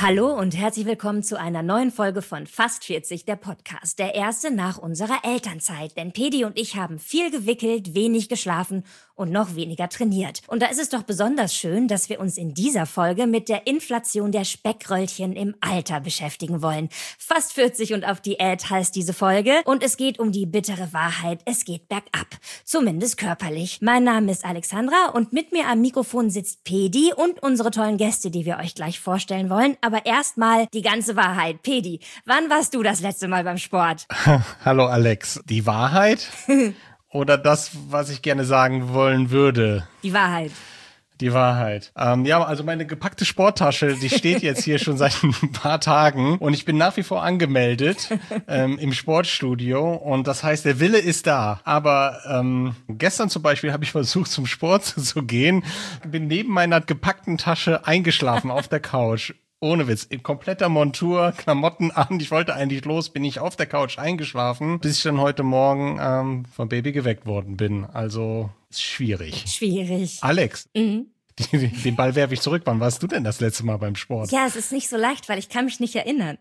Hallo und herzlich willkommen zu einer neuen Folge von Fast 40, der Podcast. Der erste nach unserer Elternzeit. Denn Pedi und ich haben viel gewickelt, wenig geschlafen und noch weniger trainiert. Und da ist es doch besonders schön, dass wir uns in dieser Folge mit der Inflation der Speckröllchen im Alter beschäftigen wollen. Fast 40 und auf Diät heißt diese Folge. Und es geht um die bittere Wahrheit. Es geht bergab. Zumindest körperlich. Mein Name ist Alexandra und mit mir am Mikrofon sitzt Pedi und unsere tollen Gäste, die wir euch gleich vorstellen wollen. Aber erstmal die ganze Wahrheit. Pedi, wann warst du das letzte Mal beim Sport? Hallo Alex. Die Wahrheit? Oder das, was ich gerne sagen wollen würde? Die Wahrheit. Die Wahrheit. Ja, also meine gepackte Sporttasche, die steht jetzt hier schon seit ein paar Tagen und ich bin nach wie vor angemeldet im Sportstudio und das heißt, der Wille ist da. Aber gestern zum Beispiel habe ich versucht, zum Sport zu gehen, bin neben meiner gepackten Tasche eingeschlafen auf der Couch. Ohne Witz, in kompletter Montur, Klamotten an. Ich wollte eigentlich los, bin ich auf der Couch eingeschlafen, bis ich dann heute Morgen vom Baby geweckt worden bin. Also ist schwierig. Schwierig. Alex, den Ball werfe ich zurück. Wann warst du denn das letzte Mal beim Sport? Ja, es ist nicht so leicht, weil ich kann mich nicht erinnern.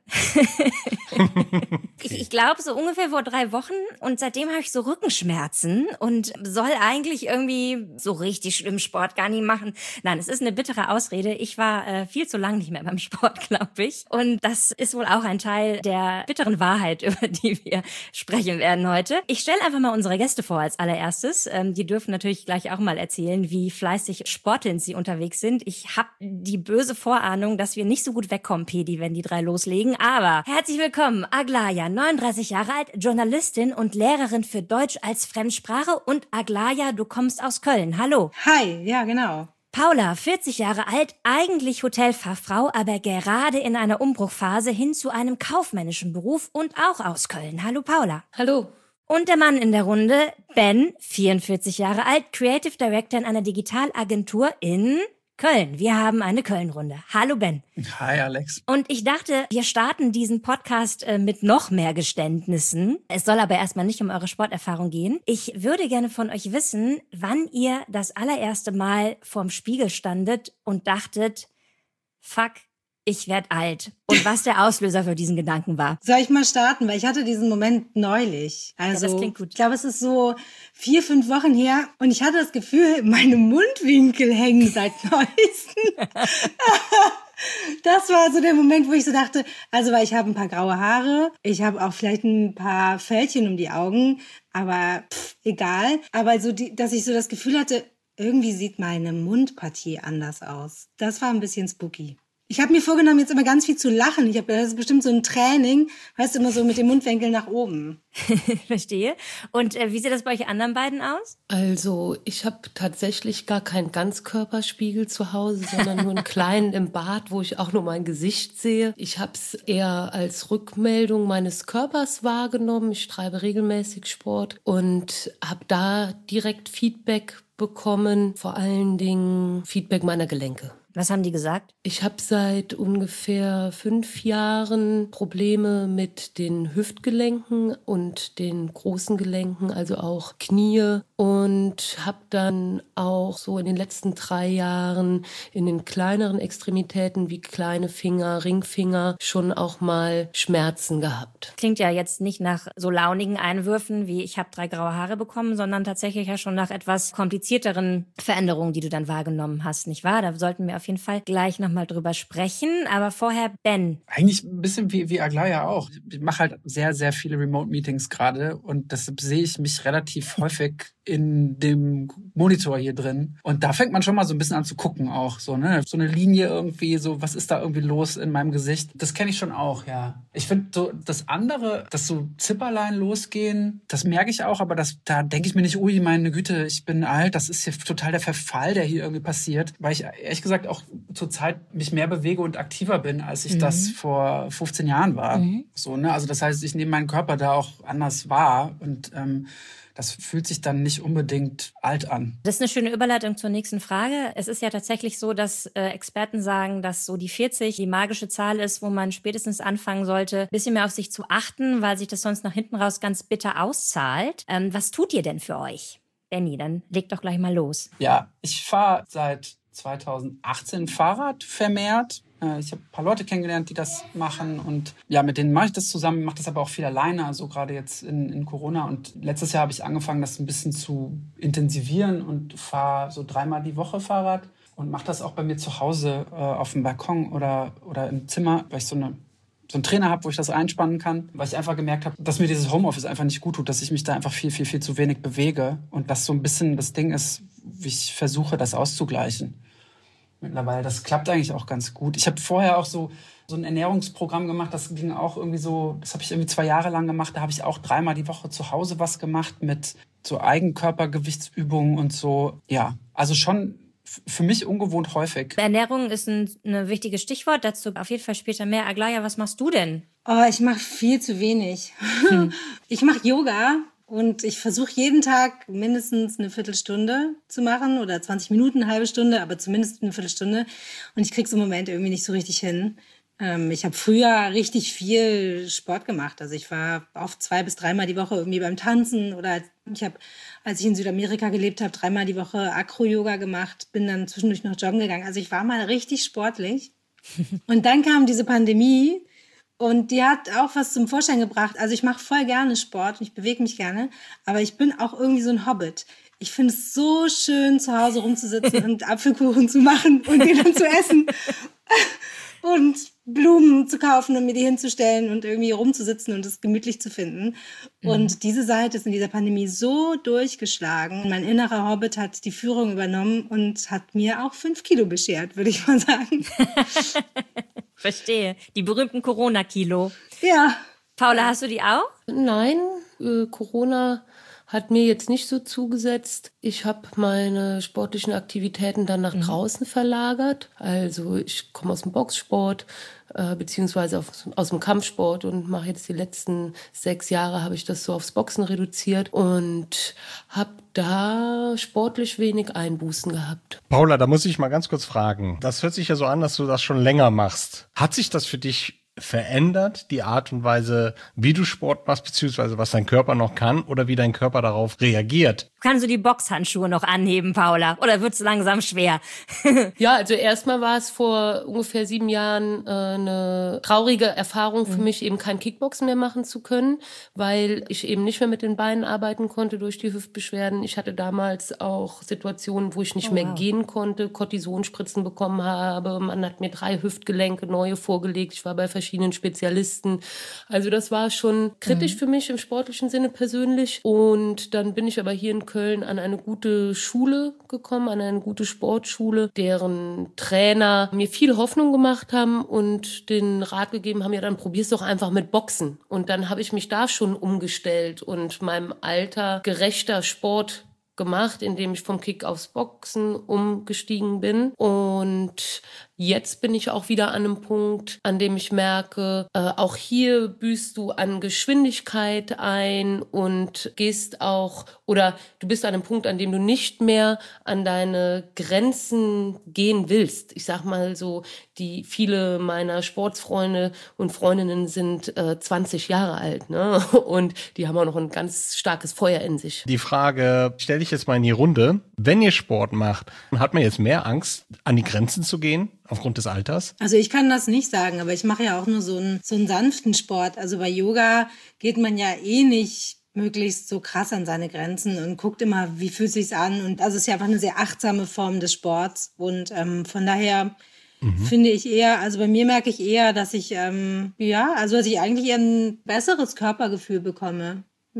Ich glaube so ungefähr vor 3 Wochen und seitdem habe ich so Rückenschmerzen und soll eigentlich irgendwie so richtig schlimm Sport gar nicht machen. Nein, es ist eine bittere Ausrede. Ich war viel zu lang nicht mehr beim Sport, glaube ich. Und das ist wohl auch ein Teil der bitteren Wahrheit, über die wir sprechen werden heute. Ich stelle einfach mal unsere Gäste vor als allererstes. Die dürfen natürlich gleich auch mal erzählen, wie fleißig sportelnd sie unterwegs sind. Ich habe die böse Vorahnung, dass wir nicht so gut wegkommen, Pedi, wenn die 3 loslegen. Aber herzlich willkommen, Aglaya, 39 Jahre alt, Journalistin und Lehrerin für Deutsch als Fremdsprache. Und Aglaya, du kommst aus Köln. Hallo. Hi, ja genau. Paula, 40 Jahre alt, eigentlich Hotelfachfrau, aber gerade in einer Umbruchphase hin zu einem kaufmännischen Beruf und auch aus Köln. Hallo Paula. Hallo. Und der Mann in der Runde, Ben, 44 Jahre alt, Creative Director in einer Digitalagentur in Köln. Wir haben eine Köln-Runde. Hallo Ben. Hi Alex. Und ich dachte, wir starten diesen Podcast mit noch mehr Geständnissen. Es soll aber erstmal nicht um eure Sporterfahrung gehen. Ich würde gerne von euch wissen, wann ihr das allererste Mal vorm Spiegel standet und dachtet, fuck, ich werd alt. Und was der Auslöser für diesen Gedanken war. Soll ich mal starten? Weil ich hatte diesen Moment neulich. Also, ja, das klingt gut. Ich glaube, es ist so 4, 5 Wochen her und ich hatte das Gefühl, meine Mundwinkel hängen seit neuestem. Das war so der Moment, wo ich so dachte, also weil ich habe ein paar graue Haare, ich habe auch vielleicht ein paar Fältchen um die Augen, aber egal. Aber so, dass ich so das Gefühl hatte, irgendwie sieht meine Mundpartie anders aus. Das war ein bisschen spooky. Ich habe mir vorgenommen, jetzt immer ganz viel zu lachen. Das ist bestimmt so ein Training, weißt du, immer so mit dem Mundwinkel nach oben. Verstehe. Und wie sieht das bei euch anderen beiden aus? Also ich habe tatsächlich gar keinen Ganzkörperspiegel zu Hause, sondern nur einen kleinen im Bad, wo ich auch nur mein Gesicht sehe. Ich habe es eher als Rückmeldung meines Körpers wahrgenommen. Ich treibe regelmäßig Sport und habe da direkt Feedback bekommen, vor allen Dingen Feedback meiner Gelenke. Was haben die gesagt? Ich habe seit ungefähr 5 Jahren Probleme mit den Hüftgelenken und den großen Gelenken, also auch Knie. Und habe dann auch so in den letzten 3 Jahren in den kleineren Extremitäten wie kleine Finger, Ringfinger schon auch mal Schmerzen gehabt. Klingt ja jetzt nicht nach so launigen Einwürfen wie ich habe 3 graue Haare bekommen, sondern tatsächlich ja schon nach etwas komplizierteren Veränderungen, die du dann wahrgenommen hast, nicht wahr? Da sollten wir auf jeden Fall gleich nochmal drüber sprechen. Aber vorher Ben. Eigentlich ein bisschen wie Aglaya auch. Ich mache halt sehr, sehr viele Remote-Meetings gerade und deshalb sehe ich mich relativ häufig in dem Monitor hier drin. Und da fängt man schon mal so ein bisschen an zu gucken auch. So, ne? So eine Linie irgendwie, so was ist da irgendwie los in meinem Gesicht? Das kenne ich schon auch, ja. Ich finde so das andere, dass so Zipperlein losgehen, das merke ich auch, aber da denke ich mir nicht, ui, meine Güte, ich bin alt, das ist hier total der Verfall, der hier irgendwie passiert. Weil ich ehrlich gesagt auch zur Zeit mich mehr bewege und aktiver bin, als ich das vor 15 Jahren war. So, ne? Also das heißt, ich nehme meinen Körper da auch anders wahr und das fühlt sich dann nicht unbedingt alt an. Das ist eine schöne Überleitung zur nächsten Frage. Es ist ja tatsächlich so, dass Experten sagen, dass so die 40 die magische Zahl ist, wo man spätestens anfangen sollte, ein bisschen mehr auf sich zu achten, weil sich das sonst nach hinten raus ganz bitter auszahlt. Was tut ihr denn für euch? Benni, dann leg doch gleich mal los. Ja, ich fahre seit 2018 Fahrrad vermehrt. Ich habe ein paar Leute kennengelernt, die das machen und ja, mit denen mache ich das zusammen, mache das aber auch viel alleine, also gerade jetzt in Corona. Und letztes Jahr habe ich angefangen, das ein bisschen zu intensivieren und fahre so 3-mal die Woche Fahrrad und mache das auch bei mir zu Hause auf dem Balkon oder im Zimmer, weil ich so einen Trainer habe, wo ich das einspannen kann, weil ich einfach gemerkt habe, dass mir dieses Homeoffice einfach nicht gut tut, dass ich mich da einfach viel zu wenig bewege und das so ein bisschen das Ding ist, wie ich versuche, das auszugleichen. Mittlerweile, das klappt eigentlich auch ganz gut. Ich habe vorher auch so ein Ernährungsprogramm gemacht, das ging auch irgendwie so, das habe ich irgendwie 2 Jahre lang gemacht, da habe ich auch 3-mal die Woche zu Hause was gemacht mit so Eigenkörpergewichtsübungen und so. Ja, also schon für mich ungewohnt häufig. Ernährung ist ein wichtiges Stichwort, dazu auf jeden Fall später mehr. Aglaya, was machst du denn? Oh, ich mache viel zu wenig. Ich mache Yoga. Und ich versuche jeden Tag mindestens eine Viertelstunde zu machen oder 20 Minuten, eine halbe Stunde, aber zumindest eine Viertelstunde. Und ich krieg's im Moment irgendwie nicht so richtig hin. Ich habe früher richtig viel Sport gemacht. Also ich war oft 2 bis 3-mal die Woche irgendwie beim Tanzen oder ich habe, als ich in Südamerika gelebt habe, 3-mal die Woche Acro-Yoga gemacht, bin dann zwischendurch noch joggen gegangen. Also ich war mal richtig sportlich. Und dann kam diese Pandemie. Und die hat auch was zum Vorschein gebracht. Also ich mache voll gerne Sport und ich bewege mich gerne, aber ich bin auch irgendwie so ein Hobbit. Ich finde es so schön, zu Hause rumzusitzen und Apfelkuchen zu machen und den dann zu essen und Blumen zu kaufen und mir die hinzustellen und irgendwie rumzusitzen und es gemütlich zu finden. Und diese Seite ist in dieser Pandemie so durchgeschlagen. Mein innerer Hobbit hat die Führung übernommen und hat mir auch 5 Kilo beschert, würde ich mal sagen. Verstehe. Die berühmten Corona-Kilo. Ja. Paula, hast du die auch? Nein, Corona hat mir jetzt nicht so zugesetzt. Ich habe meine sportlichen Aktivitäten dann nach draußen verlagert. Also ich komme aus dem Boxsport, beziehungsweise aus dem Kampfsport und mache jetzt die letzten 6 Jahre habe ich das so aufs Boxen reduziert und habe da sportlich wenig Einbußen gehabt. Paula, da muss ich mal ganz kurz fragen. Das hört sich ja so an, dass du das schon länger machst. Hat sich das für dich verändert, die Art und Weise, wie du Sport machst, beziehungsweise was dein Körper noch kann oder wie dein Körper darauf reagiert? Kannst du die Boxhandschuhe noch anheben, Paula? Oder wird's langsam schwer? Ja, also erstmal war es vor ungefähr 7 Jahren eine traurige Erfahrung für mich, eben kein Kickboxen mehr machen zu können, weil ich eben nicht mehr mit den Beinen arbeiten konnte durch die Hüftbeschwerden. Ich hatte damals auch Situationen, wo ich nicht mehr gehen konnte, Cortisonspritzen bekommen habe. Man hat mir 3 Hüftgelenke neue vorgelegt. Ich war bei verschiedenen Spezialisten. Also das war schon kritisch für mich im sportlichen Sinne persönlich. Und dann bin ich aber hier in Köln an eine gute Schule gekommen, an eine gute Sportschule, deren Trainer mir viel Hoffnung gemacht haben und den Rat gegeben haben, ja, dann probier's doch einfach mit Boxen. Und dann habe ich mich da schon umgestellt und meinem Alter gerechter Sport gemacht, indem ich vom Kick aufs Boxen umgestiegen bin. Und jetzt bin ich auch wieder an einem Punkt, an dem ich merke, auch hier büßt du an Geschwindigkeit ein und gehst auch, oder du bist an einem Punkt, an dem du nicht mehr an deine Grenzen gehen willst. Ich sag mal so, viele meiner Sportsfreunde und Freundinnen sind 20 Jahre alt, ne? Und die haben auch noch ein ganz starkes Feuer in sich. Die Frage stelle ich jetzt mal in die Runde. Wenn ihr Sport macht, hat man jetzt mehr Angst, an die Grenzen zu gehen? Aufgrund des Alters? Also ich kann das nicht sagen, aber ich mache ja auch nur so einen sanften Sport. Also bei Yoga geht man ja nicht möglichst so krass an seine Grenzen und guckt immer, wie fühlt sich's an. Und also es ist ja einfach eine sehr achtsame Form des Sports. Und von daher finde ich eher, also bei mir merke ich eher, dass ich, dass ich eigentlich eher ein besseres Körpergefühl bekomme.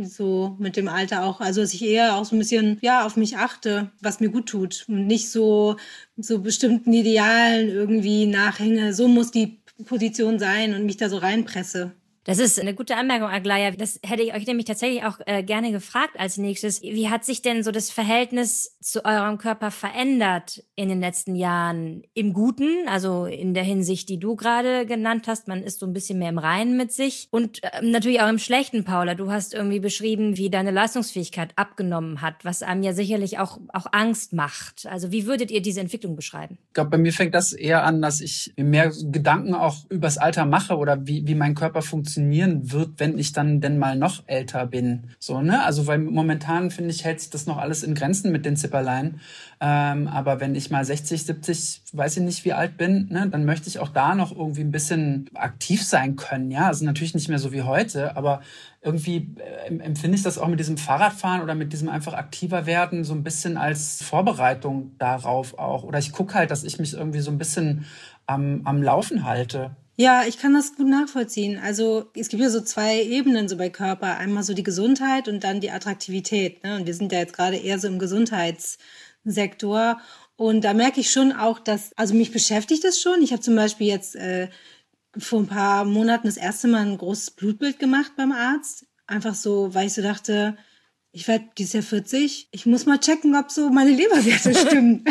So mit dem Alter auch, also dass ich eher auch so ein bisschen, auf mich achte, was mir gut tut und nicht so bestimmten Idealen irgendwie nachhänge, so muss die Position sein und mich da so reinpresse. Das ist eine gute Anmerkung, Aglaya. Das hätte ich euch nämlich tatsächlich auch gerne gefragt als nächstes. Wie hat sich denn so das Verhältnis zu eurem Körper verändert in den letzten Jahren? Im Guten, also in der Hinsicht, die du gerade genannt hast, man ist so ein bisschen mehr im Reinen mit sich. Und natürlich auch im Schlechten, Paula. Du hast irgendwie beschrieben, wie deine Leistungsfähigkeit abgenommen hat, was einem ja sicherlich auch Angst macht. Also wie würdet ihr diese Entwicklung beschreiben? Ich glaube, bei mir fängt das eher an, dass ich mir mehr Gedanken auch übers Alter mache oder wie mein Körper funktioniert. funktionieren wird, wenn ich dann denn mal noch älter bin. So, ne? Also, weil momentan, finde ich, hält sich das noch alles in Grenzen mit den Zipperlein. Aber wenn ich mal 60, 70, weiß ich nicht, wie alt bin, ne, dann möchte ich auch da noch irgendwie ein bisschen aktiv sein können. Ja, also natürlich nicht mehr so wie heute, aber irgendwie empfinde ich das auch mit diesem Fahrradfahren oder mit diesem einfach aktiver werden so ein bisschen als Vorbereitung darauf auch. Oder ich gucke halt, dass ich mich irgendwie so ein bisschen am Laufen halte. Ja, ich kann das gut nachvollziehen. Also es gibt ja so 2 Ebenen so bei Körper. Einmal so die Gesundheit und dann die Attraktivität. Ne? Und wir sind ja jetzt gerade eher so im Gesundheitssektor. Und da merke ich schon auch, also mich beschäftigt das schon. Ich habe zum Beispiel jetzt vor ein paar Monaten das erste Mal ein großes Blutbild gemacht beim Arzt. Einfach so, weil ich so dachte, ich werde dieses Jahr 40. Ich muss mal checken, ob so meine Leberwerte stimmen.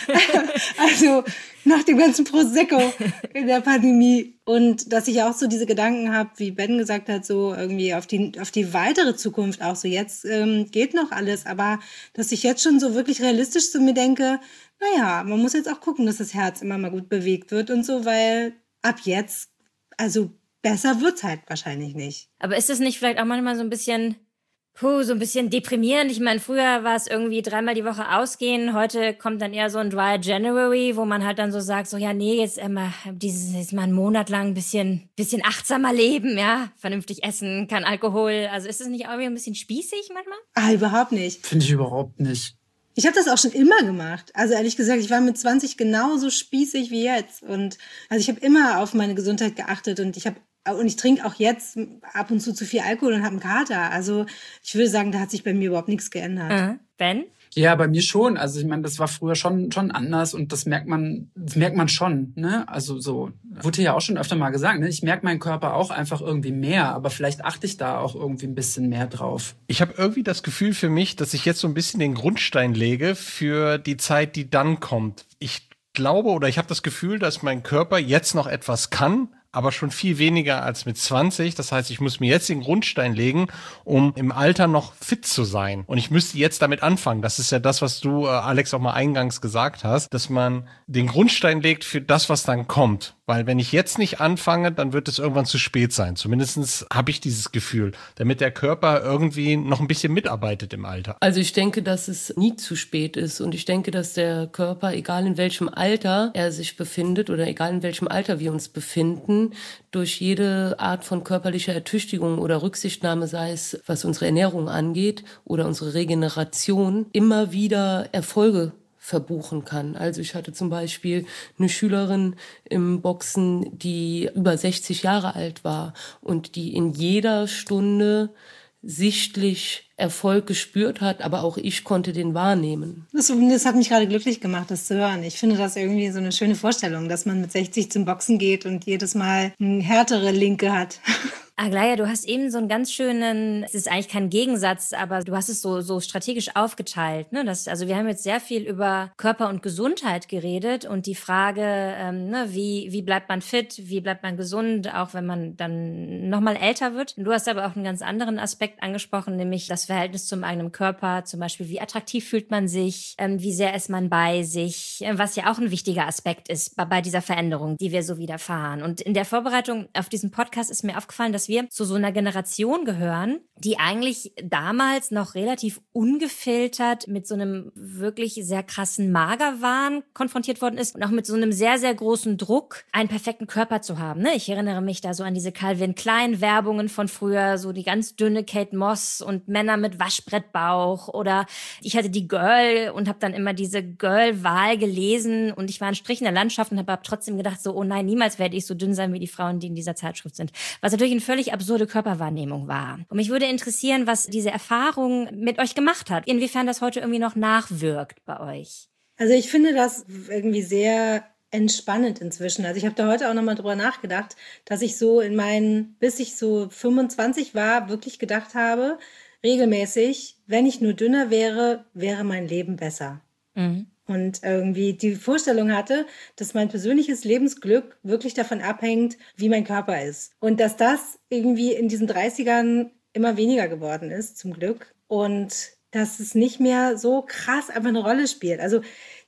Also nach dem ganzen Prosecco in der Pandemie. Und dass ich auch so diese Gedanken habe, wie Ben gesagt hat, so irgendwie auf die weitere Zukunft auch so. Jetzt geht noch alles, aber dass ich jetzt schon so wirklich realistisch zu mir denke, naja, man muss jetzt auch gucken, dass das Herz immer mal gut bewegt wird und so, weil ab jetzt, also besser wird's halt wahrscheinlich nicht. Aber ist es nicht vielleicht auch manchmal so ein bisschen deprimierend? Ich meine, früher war es irgendwie 3-mal die Woche ausgehen. Heute kommt dann eher so ein Dry January, wo man halt dann so sagt, so ja, nee, jetzt mal einen Monat lang ein bisschen achtsamer leben, ja, vernünftig essen, kein Alkohol. Also ist es nicht irgendwie ein bisschen spießig manchmal? Überhaupt nicht. Finde ich überhaupt nicht. Ich habe das auch schon immer gemacht. Also ehrlich gesagt, ich war mit 20 genauso spießig wie jetzt. Und also ich habe immer auf meine Gesundheit geachtet und ich trinke auch jetzt ab und zu viel Alkohol und habe einen Kater. Also ich würde sagen, da hat sich bei mir überhaupt nichts geändert. Ben? Ja, bei mir schon. Also ich meine, das war früher schon anders und das merkt man schon, ne? Also so, wurde ja auch schon öfter mal gesagt, ne? Ich merke meinen Körper auch einfach irgendwie mehr, aber vielleicht achte ich da auch irgendwie ein bisschen mehr drauf. Ich habe irgendwie das Gefühl für mich, dass ich jetzt so ein bisschen den Grundstein lege für die Zeit, die dann kommt. Ich glaube oder ich habe das Gefühl, dass mein Körper jetzt noch etwas kann, aber schon viel weniger als mit 20. Das heißt, ich muss mir jetzt den Grundstein legen, um im Alter noch fit zu sein. Und ich müsste jetzt damit anfangen. Das ist ja das, was du, Alex, auch mal eingangs gesagt hast, dass man den Grundstein legt für das, was dann kommt. Weil wenn ich jetzt nicht anfange, dann wird es irgendwann zu spät sein. Zumindest habe ich dieses Gefühl, damit der Körper irgendwie noch ein bisschen mitarbeitet im Alter. Also ich denke, dass es nie zu spät ist. Und ich denke, dass der Körper, egal in welchem Alter er sich befindet oder egal in welchem Alter wir uns befinden, durch jede Art von körperlicher Ertüchtigung oder Rücksichtnahme, sei es was unsere Ernährung angeht oder unsere Regeneration, immer wieder Erfolge verbuchen kann. Also ich hatte zum Beispiel eine Schülerin im Boxen, die über 60 Jahre alt war und die in jeder Stunde sichtlich Erfolg gespürt hat, aber auch ich konnte den wahrnehmen. Das hat mich gerade glücklich gemacht, das zu hören. Ich finde das irgendwie so eine schöne Vorstellung, dass man mit 60 zum Boxen geht und jedes Mal eine härtere Linke hat. Aglaia, du hast eben so einen ganz schönen, es ist eigentlich kein Gegensatz, aber du hast es so strategisch aufgeteilt. Ne? Also wir haben jetzt sehr viel über Körper und Gesundheit geredet und die Frage, wie bleibt man fit, wie bleibt man gesund, auch wenn man dann nochmal älter wird. Du hast aber auch einen ganz anderen Aspekt angesprochen, nämlich das Verhältnis zum eigenen Körper, zum Beispiel wie attraktiv fühlt man sich, wie sehr ist man bei sich, was ja auch ein wichtiger Aspekt ist bei dieser Veränderung, die wir so widerfahren. Und in der Vorbereitung auf diesen Podcast ist mir aufgefallen, dass wir zu so einer Generation gehören, die eigentlich damals noch relativ ungefiltert mit so einem wirklich sehr krassen Magerwahn konfrontiert worden ist und auch mit so einem sehr, sehr großen Druck, einen perfekten Körper zu haben. Ne? Ich erinnere mich da so an diese Calvin Klein Werbungen von früher, so die ganz dünne Kate Moss und Männer mit Waschbrettbauch, oder ich hatte die Girl und habe dann immer diese Girl-Wahl gelesen und ich war ein Strich in der Landschaft und habe trotzdem gedacht, so, oh nein, niemals werde ich so dünn sein wie die Frauen, die in dieser Zeitschrift sind. Was natürlich eine völlig absurde Körperwahrnehmung war. Und mich würde interessieren, was diese Erfahrung mit euch gemacht hat. Inwiefern das heute irgendwie noch nachwirkt bei euch. Also ich finde das irgendwie sehr entspannend inzwischen. Also ich habe da heute auch nochmal drüber nachgedacht, dass ich so bis ich so 25 war, wirklich gedacht habe, regelmäßig, wenn ich nur dünner wäre, wäre mein Leben besser. Mhm. Und irgendwie die Vorstellung hatte, dass mein persönliches Lebensglück wirklich davon abhängt, wie mein Körper ist. Und dass das irgendwie in diesen 30ern immer weniger geworden ist, zum Glück. Und dass es nicht mehr so krass einfach eine Rolle spielt. Also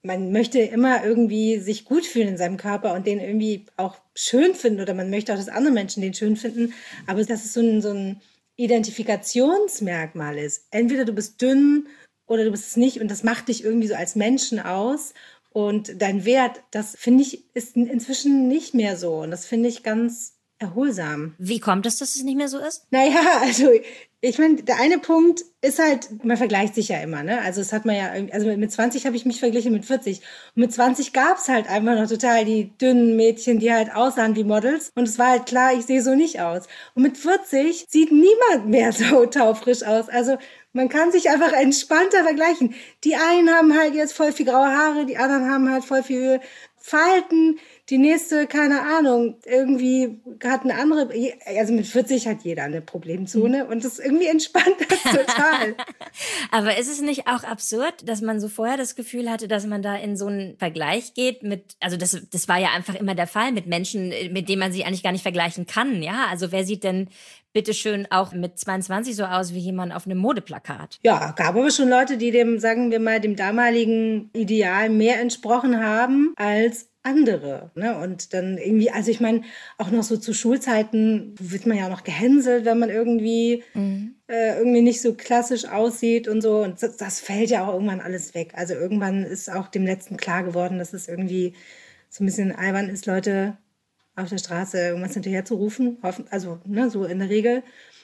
man möchte immer irgendwie sich gut fühlen in seinem Körper und den irgendwie auch schön finden oder man möchte auch, dass andere Menschen den schön finden. Aber dass es so ein Identifikationsmerkmal ist. Entweder du bist dünn oder du bist es nicht und das macht dich irgendwie so als Menschen aus. Und dein Wert, das finde ich, ist inzwischen nicht mehr so. Und das finde ich ganz erholsam. Wie kommt es, dass es nicht mehr so ist? Naja, also ich meine, der eine Punkt ist halt, man vergleicht sich ja immer, ne? Also das hat man ja, also mit 20 habe ich mich verglichen mit 40. Und mit 20 gab's halt einfach noch total die dünnen Mädchen, die halt aussahen wie Models. Und es war halt klar, ich sehe so nicht aus. Und mit 40 sieht niemand mehr so taufrisch aus. Also man kann sich einfach entspannter vergleichen. Die einen haben halt jetzt voll viel graue Haare, die anderen haben halt voll viel Falten. Die nächste, keine Ahnung, irgendwie hat eine andere, also mit 40 hat jeder eine Problemzone und das irgendwie entspannt das total. Aber ist es nicht auch absurd, dass man so vorher das Gefühl hatte, dass man da in so einen Vergleich geht mit, also das war ja einfach immer der Fall mit Menschen, mit denen man sich eigentlich gar nicht vergleichen kann, ja? Also wer sieht denn bitteschön auch mit 22 so aus wie jemand auf einem Modeplakat? Ja, gab aber schon Leute, die dem, sagen wir mal, dem damaligen Ideal mehr entsprochen haben als andere, ne? Und dann irgendwie, also ich meine, auch noch so zu Schulzeiten wird man ja noch gehänselt, wenn man irgendwie irgendwie nicht so klassisch aussieht und so. Und das fällt ja auch irgendwann alles weg. Also irgendwann ist auch dem Letzten klar geworden, dass es irgendwie so ein bisschen albern ist, Leute auf der Straße irgendwas hinterher zu rufen. Also, ne, so in der Regel.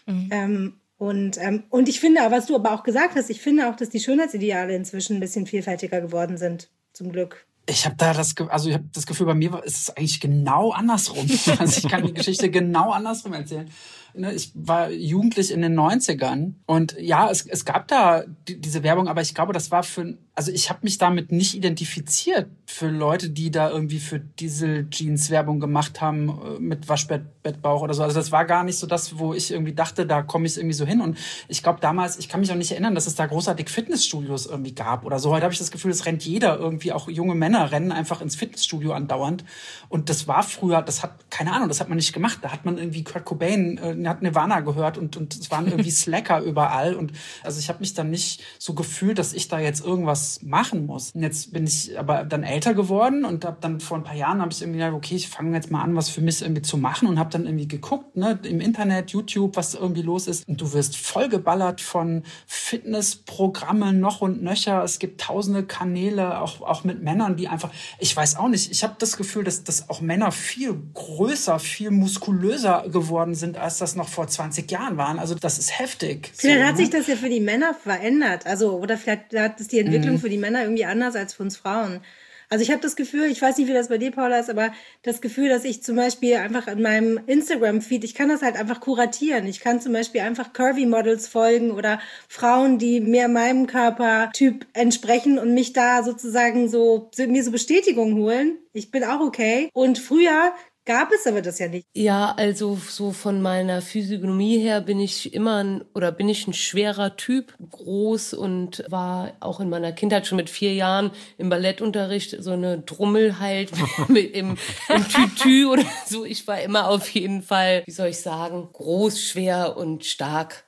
Und ich finde, was du aber auch gesagt hast, ich finde auch, dass die Schönheitsideale inzwischen ein bisschen vielfältiger geworden sind. Zum Glück. Ich habe das Gefühl, bei mir ist es eigentlich genau andersrum. Also ich kann die Geschichte genau andersrum erzählen. Ich war jugendlich in den 90ern und ja, es gab da diese Werbung, aber ich glaube, das war also ich habe mich damit nicht identifiziert für Leute, die da irgendwie für Diesel-Jeans Werbung gemacht haben mit Waschbettbauch oder so. Also das war gar nicht so das, wo ich irgendwie dachte, da komme ich irgendwie so hin. Und ich glaube damals, ich kann mich auch nicht erinnern, dass es da großartig Fitnessstudios irgendwie gab oder so. Heute habe ich das Gefühl, es rennt jeder irgendwie, auch junge Männer rennen einfach ins Fitnessstudio andauernd. Und das war früher, keine Ahnung, das hat man nicht gemacht. Da hat man irgendwie Kurt Cobain, hat Nirvana gehört und es waren irgendwie Slacker überall. Und also ich habe mich dann nicht so gefühlt, dass ich da jetzt irgendwas machen muss. Und jetzt bin ich aber dann älter geworden und habe dann vor ein paar Jahren habe ich irgendwie gedacht, okay, ich fange jetzt mal an, was für mich irgendwie zu machen und habe dann irgendwie geguckt, ne, im Internet, YouTube, was irgendwie los ist. Und du wirst vollgeballert von Fitnessprogrammen noch und nöcher. Es gibt tausende Kanäle, auch mit Männern, die einfach, ich weiß auch nicht, ich habe das Gefühl, dass auch Männer viel größer, viel muskulöser geworden sind, als das noch vor 20 Jahren waren. Also das ist heftig. Vielleicht hat sich das ja für die Männer verändert. Also, oder vielleicht hat es die Entwicklung für die Männer irgendwie anders als für uns Frauen. Also ich habe das Gefühl, ich weiß nicht, wie das bei dir, Paula, ist, aber das Gefühl, dass ich zum Beispiel einfach in meinem Instagram-Feed, ich kann das halt einfach kuratieren. Ich kann zum Beispiel einfach Curvy-Models folgen oder Frauen, die mehr meinem Körpertyp entsprechen und mich da sozusagen mir so Bestätigung holen. Ich bin auch okay. Und früher gab es aber das ja nicht. Ja, also so von meiner Physiognomie her bin ich ein schwerer Typ, groß und war auch in meiner Kindheit schon mit 4 Jahren im Ballettunterricht so eine Drummel halt im Tütü oder so. Ich war immer auf jeden Fall, wie soll ich sagen, groß, schwer und stark.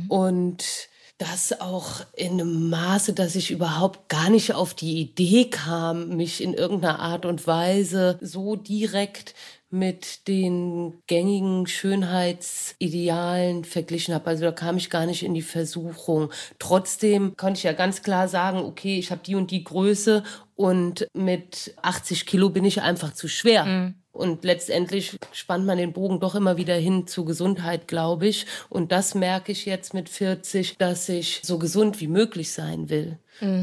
Und das auch in einem Maße, dass ich überhaupt gar nicht auf die Idee kam, mich in irgendeiner Art und Weise so direkt mit den gängigen Schönheitsidealen verglichen habe. Also da kam ich gar nicht in die Versuchung. Trotzdem konnte ich ja ganz klar sagen, okay, ich habe die und die Größe und mit 80 Kilo bin ich einfach zu schwer. Und letztendlich spannt man den Bogen doch immer wieder hin zu Gesundheit, glaube ich. Und das merke ich jetzt mit 40, dass ich so gesund wie möglich sein will.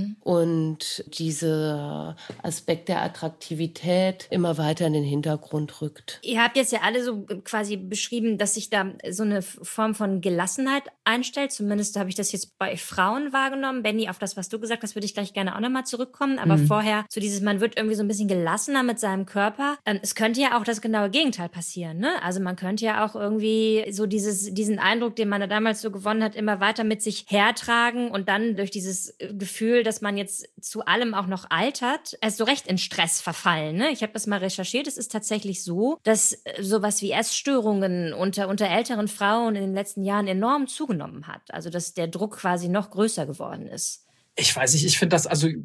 Und dieser Aspekt der Attraktivität immer weiter in den Hintergrund rückt. Ihr habt jetzt ja alle so quasi beschrieben, dass sich da so eine Form von Gelassenheit einstellt. Zumindest habe ich das jetzt bei Frauen wahrgenommen. Benni, auf das, was du gesagt hast, würde ich gleich gerne auch nochmal zurückkommen. Aber vorher so man wird irgendwie so ein bisschen gelassener mit seinem Körper. Es könnte ja auch das genaue Gegenteil passieren, ne? Also man könnte ja auch irgendwie so diesen Eindruck, den man da damals so gewonnen hat, immer weiter mit sich hertragen und dann durch dieses Gefühl, dass man jetzt zu allem auch noch altert, so recht in Stress verfallen. Ne? Ich habe das mal recherchiert. Es ist tatsächlich so, dass sowas wie Essstörungen unter älteren Frauen in den letzten Jahren enorm zugenommen hat. Also dass der Druck quasi noch größer geworden ist. Ich weiß nicht, ich finde das, also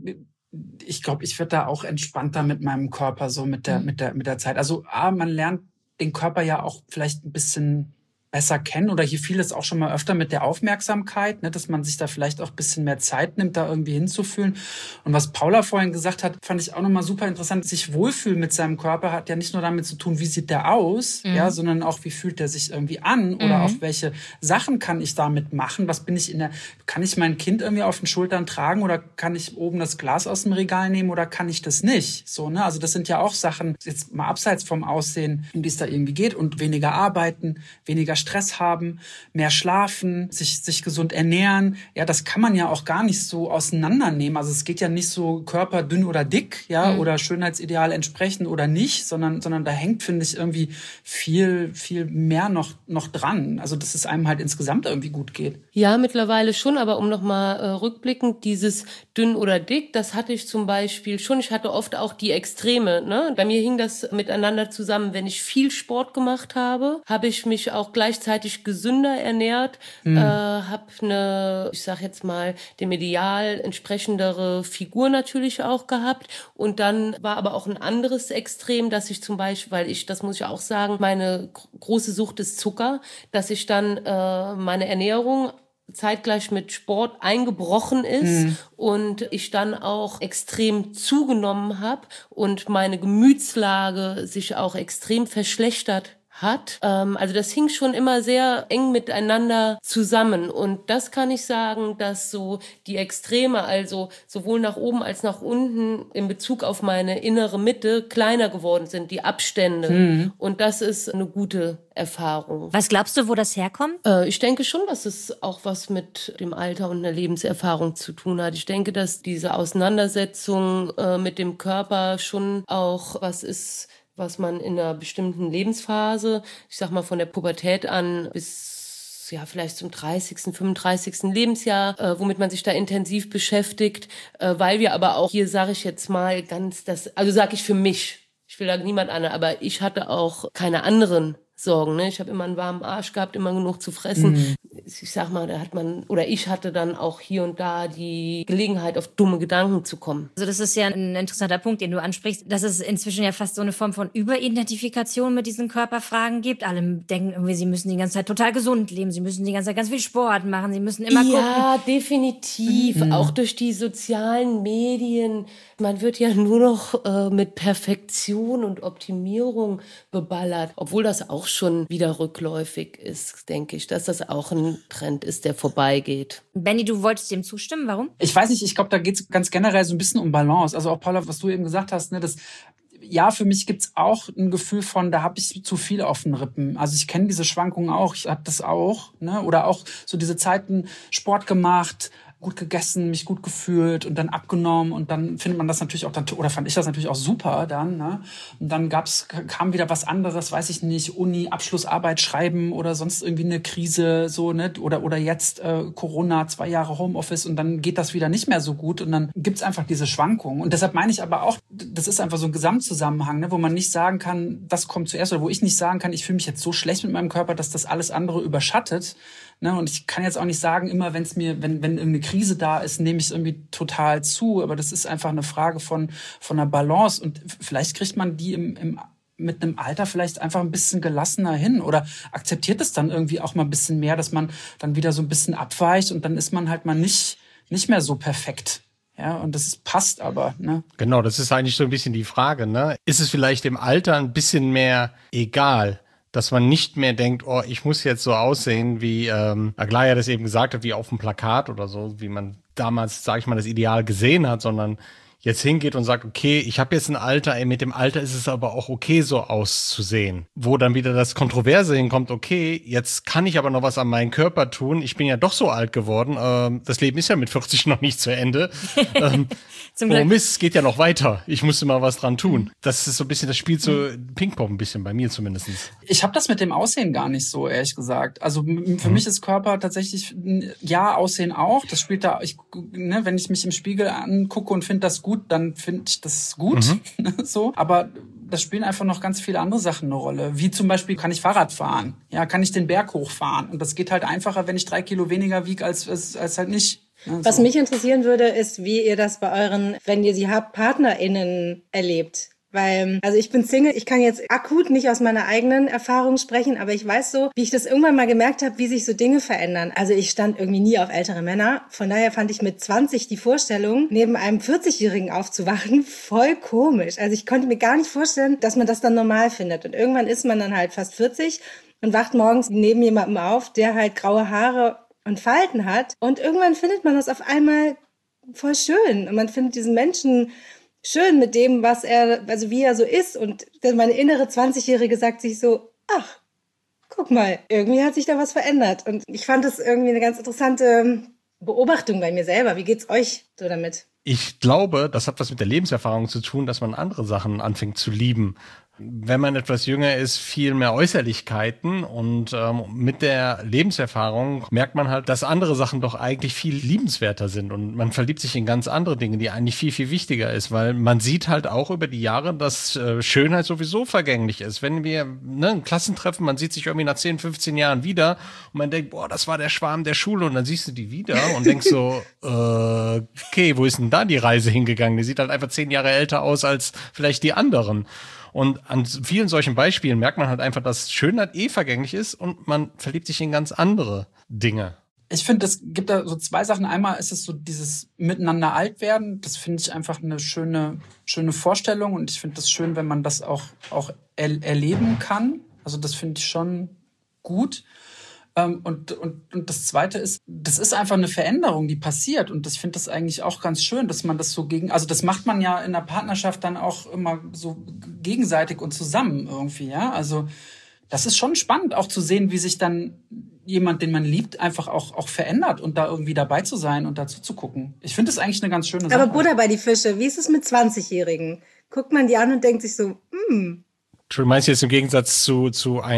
ich glaube, ich werde da auch entspannter mit meinem Körper, so mit der Zeit. Also man lernt den Körper ja auch vielleicht ein bisschen besser kennen oder hier fiel es auch schon mal öfter mit der Aufmerksamkeit, ne, dass man sich da vielleicht auch ein bisschen mehr Zeit nimmt, da irgendwie hinzufühlen. Und was Paula vorhin gesagt hat, fand ich auch nochmal super interessant. Sich wohlfühlen mit seinem Körper hat ja nicht nur damit zu tun, wie sieht der aus, ja, sondern auch, wie fühlt der sich irgendwie an oder auch welche Sachen kann ich damit machen? Was bin ich kann ich mein Kind irgendwie auf den Schultern tragen oder kann ich oben das Glas aus dem Regal nehmen oder kann ich das nicht? So, ne? Also das sind ja auch Sachen, jetzt mal abseits vom Aussehen, um die es da irgendwie geht und weniger arbeiten, weniger Stress haben, mehr schlafen, sich gesund ernähren. Ja, das kann man ja auch gar nicht so auseinandernehmen. Also es geht ja nicht so Körper dünn oder dick, ja, oder Schönheitsideal entsprechend oder nicht, sondern da hängt, finde ich, irgendwie viel mehr noch dran. Also dass es einem halt insgesamt irgendwie gut geht. Ja, mittlerweile schon, aber um nochmal rückblickend, dieses dünn oder dick, das hatte ich zum Beispiel schon. Ich hatte oft auch die Extreme, ne? Bei mir hing das miteinander zusammen. Wenn ich viel Sport gemacht habe, habe ich mich auch gleichzeitig gesünder ernährt, habe eine, ich sag jetzt mal, dem Ideal entsprechendere Figur natürlich auch gehabt. Und dann war aber auch ein anderes Extrem, dass ich zum Beispiel, das muss ich auch sagen, meine große Sucht ist Zucker, dass ich dann meine Ernährung zeitgleich mit Sport eingebrochen ist und ich dann auch extrem zugenommen habe und meine Gemütslage sich auch extrem verschlechtert hat. Also das hing schon immer sehr eng miteinander zusammen. Und das kann ich sagen, dass so die Extreme, also sowohl nach oben als nach unten in Bezug auf meine innere Mitte kleiner geworden sind, die Abstände. Und das ist eine gute Erfahrung. Was glaubst du, wo das herkommt? Ich denke schon, dass es auch was mit dem Alter und einer Lebenserfahrung zu tun hat. Ich denke, dass diese Auseinandersetzung mit dem Körper schon auch was ist, was man in einer bestimmten Lebensphase, ich sag mal von der Pubertät an bis ja vielleicht zum 30., 35. Lebensjahr, womit man sich da intensiv beschäftigt, weil wir aber auch hier, sage ich jetzt mal also sage ich für mich, ich will da niemand an, aber ich hatte auch keine anderen Sorgen, ne? Ich habe immer einen warmen Arsch gehabt, immer genug zu fressen. Ich sag mal, ich hatte dann auch hier und da die Gelegenheit, auf dumme Gedanken zu kommen. Also das ist ja ein interessanter Punkt, den du ansprichst, dass es inzwischen ja fast so eine Form von Überidentifikation mit diesen Körperfragen gibt. Alle denken irgendwie, sie müssen die ganze Zeit total gesund leben, sie müssen die ganze Zeit ganz viel Sport machen, sie müssen immer gucken. Ja, definitiv. Auch durch die sozialen Medien. Man wird ja nur noch mit Perfektion und Optimierung beballert, obwohl das auch schon wieder rückläufig ist, denke ich, dass das auch ein Trend ist, der vorbeigeht. Benni, du wolltest dem zustimmen, warum? Ich weiß nicht, ich glaube, da geht es ganz generell so ein bisschen um Balance. Also auch Paula, was du eben gesagt hast, ne, ja, für mich gibt's auch ein Gefühl von, da habe ich zu viel auf den Rippen. Also ich kenne diese Schwankungen auch, ich habe das auch, ne? Oder auch so diese Zeiten Sport gemacht, gut gegessen, mich gut gefühlt und dann abgenommen und dann findet man das natürlich auch dann, oder fand ich das natürlich auch super dann, ne? Und dann kam wieder was anderes, weiß ich nicht, Uni, Abschlussarbeit schreiben oder sonst irgendwie eine Krise, so, ne? Oder jetzt Corona, 2 Jahre Homeoffice und dann geht das wieder nicht mehr so gut und dann gibt's einfach diese Schwankungen. Und deshalb meine ich aber auch, das ist einfach so ein Gesamtzusammenhang, ne? Wo man nicht sagen kann, das kommt zuerst, oder wo ich nicht sagen kann, ich fühle mich jetzt so schlecht mit meinem Körper, dass das alles andere überschattet. Ne, und ich kann jetzt auch nicht sagen, immer wenn irgendeine Krise da ist, nehme ich es irgendwie total zu. Aber das ist einfach eine Frage von einer Balance. Und vielleicht kriegt man die mit einem Alter vielleicht einfach ein bisschen gelassener hin oder akzeptiert es dann irgendwie auch mal ein bisschen mehr, dass man dann wieder so ein bisschen abweicht und dann ist man halt mal nicht mehr so perfekt. Ja, und das passt aber, ne? Genau, das ist eigentlich so ein bisschen die Frage, ne? Ist es vielleicht im Alter ein bisschen mehr egal, dass man nicht mehr denkt, oh, ich muss jetzt so aussehen, wie Aglaya das eben gesagt hat, wie auf dem Plakat oder so, wie man damals, sage ich mal, das Ideal gesehen hat, sondern jetzt hingeht und sagt, okay, ich habe jetzt ein Alter, mit dem Alter ist es aber auch okay, so auszusehen. Wo dann wieder das Kontroverse hinkommt, okay, jetzt kann ich aber noch was an meinen Körper tun. Ich bin ja doch so alt geworden. Das Leben ist ja mit 40 noch nicht zu Ende. Zum Glück. Oh Mist, es geht ja noch weiter. Ich musste mal was dran tun. Das ist so ein bisschen, das spielt so Ping-Pong ein bisschen, bei mir zumindest. Ich habe das mit dem Aussehen gar nicht so, ehrlich gesagt. Also für mich ist Körper tatsächlich, ja, Aussehen auch. Das spielt da, wenn ich mich im Spiegel angucke und finde das gut, dann finde ich das gut. So. Aber das spielen einfach noch ganz viele andere Sachen eine Rolle. Wie zum Beispiel, kann ich Fahrrad fahren? Ja, kann ich den Berg hochfahren? Und das geht halt einfacher, wenn ich 3 Kilo weniger wiege als halt nicht. Ja, Was so. mich interessieren würde, ist, wie ihr das bei euren, wenn ihr sie habt, PartnerInnen erlebt. Weil, also ich bin Single, ich kann jetzt akut nicht aus meiner eigenen Erfahrung sprechen, aber ich weiß so, wie ich das irgendwann mal gemerkt habe, wie sich so Dinge verändern. Also ich stand irgendwie nie auf ältere Männer. Von daher fand ich mit 20 die Vorstellung, neben einem 40-Jährigen aufzuwachen, voll komisch. Also ich konnte mir gar nicht vorstellen, dass man das dann normal findet. Und irgendwann ist man dann halt fast 40 und wacht morgens neben jemandem auf, der halt graue Haare und Falten hat. Und irgendwann findet man das auf einmal voll schön. Und man findet diesen Menschen schön mit dem, was er, also wie er so ist. Und meine innere 20-Jährige sagt sich so, ach, guck mal, irgendwie hat sich da was verändert. Und ich fand das irgendwie eine ganz interessante Beobachtung bei mir selber. Wie geht's euch so damit? Ich glaube, das hat was mit der Lebenserfahrung zu tun, dass man andere Sachen anfängt zu lieben. Wenn man etwas jünger ist, viel mehr Äußerlichkeiten und mit der Lebenserfahrung merkt man halt, dass andere Sachen doch eigentlich viel liebenswerter sind und man verliebt sich in ganz andere Dinge, die eigentlich viel, viel wichtiger ist, weil man sieht halt auch über die Jahre, dass Schönheit sowieso vergänglich ist. Wenn wir ein Klassentreffen, man sieht sich irgendwie nach 10, 15 Jahren wieder und man denkt, boah, das war der Schwarm der Schule und dann siehst du die wieder und denkst so, okay, wo ist denn da die Reise hingegangen? Die sieht halt einfach 10 Jahre älter aus als vielleicht die anderen. Und an vielen solchen Beispielen merkt man halt einfach, dass Schönheit vergänglich ist und man verliebt sich in ganz andere Dinge. Ich finde, es gibt da so zwei Sachen. Einmal ist es so dieses Miteinander alt werden. Das finde ich einfach eine schöne Vorstellung und ich finde das schön, wenn man das auch erleben kann. Also das finde ich schon gut. Und das Zweite ist, das ist einfach eine Veränderung, die passiert. Und ich finde das eigentlich auch ganz schön, dass man das so also das macht man ja in der Partnerschaft dann auch immer so gegenseitig und zusammen irgendwie, ja. Also das ist schon spannend, auch zu sehen, wie sich dann jemand, den man liebt, einfach auch verändert und da irgendwie dabei zu sein und dazu zu gucken. Ich finde das eigentlich eine ganz schöne Sache. Aber Butter bei die Fische, wie ist es mit 20-Jährigen? Guckt man die an und denkt sich so, Du meinst jetzt im Gegensatz zu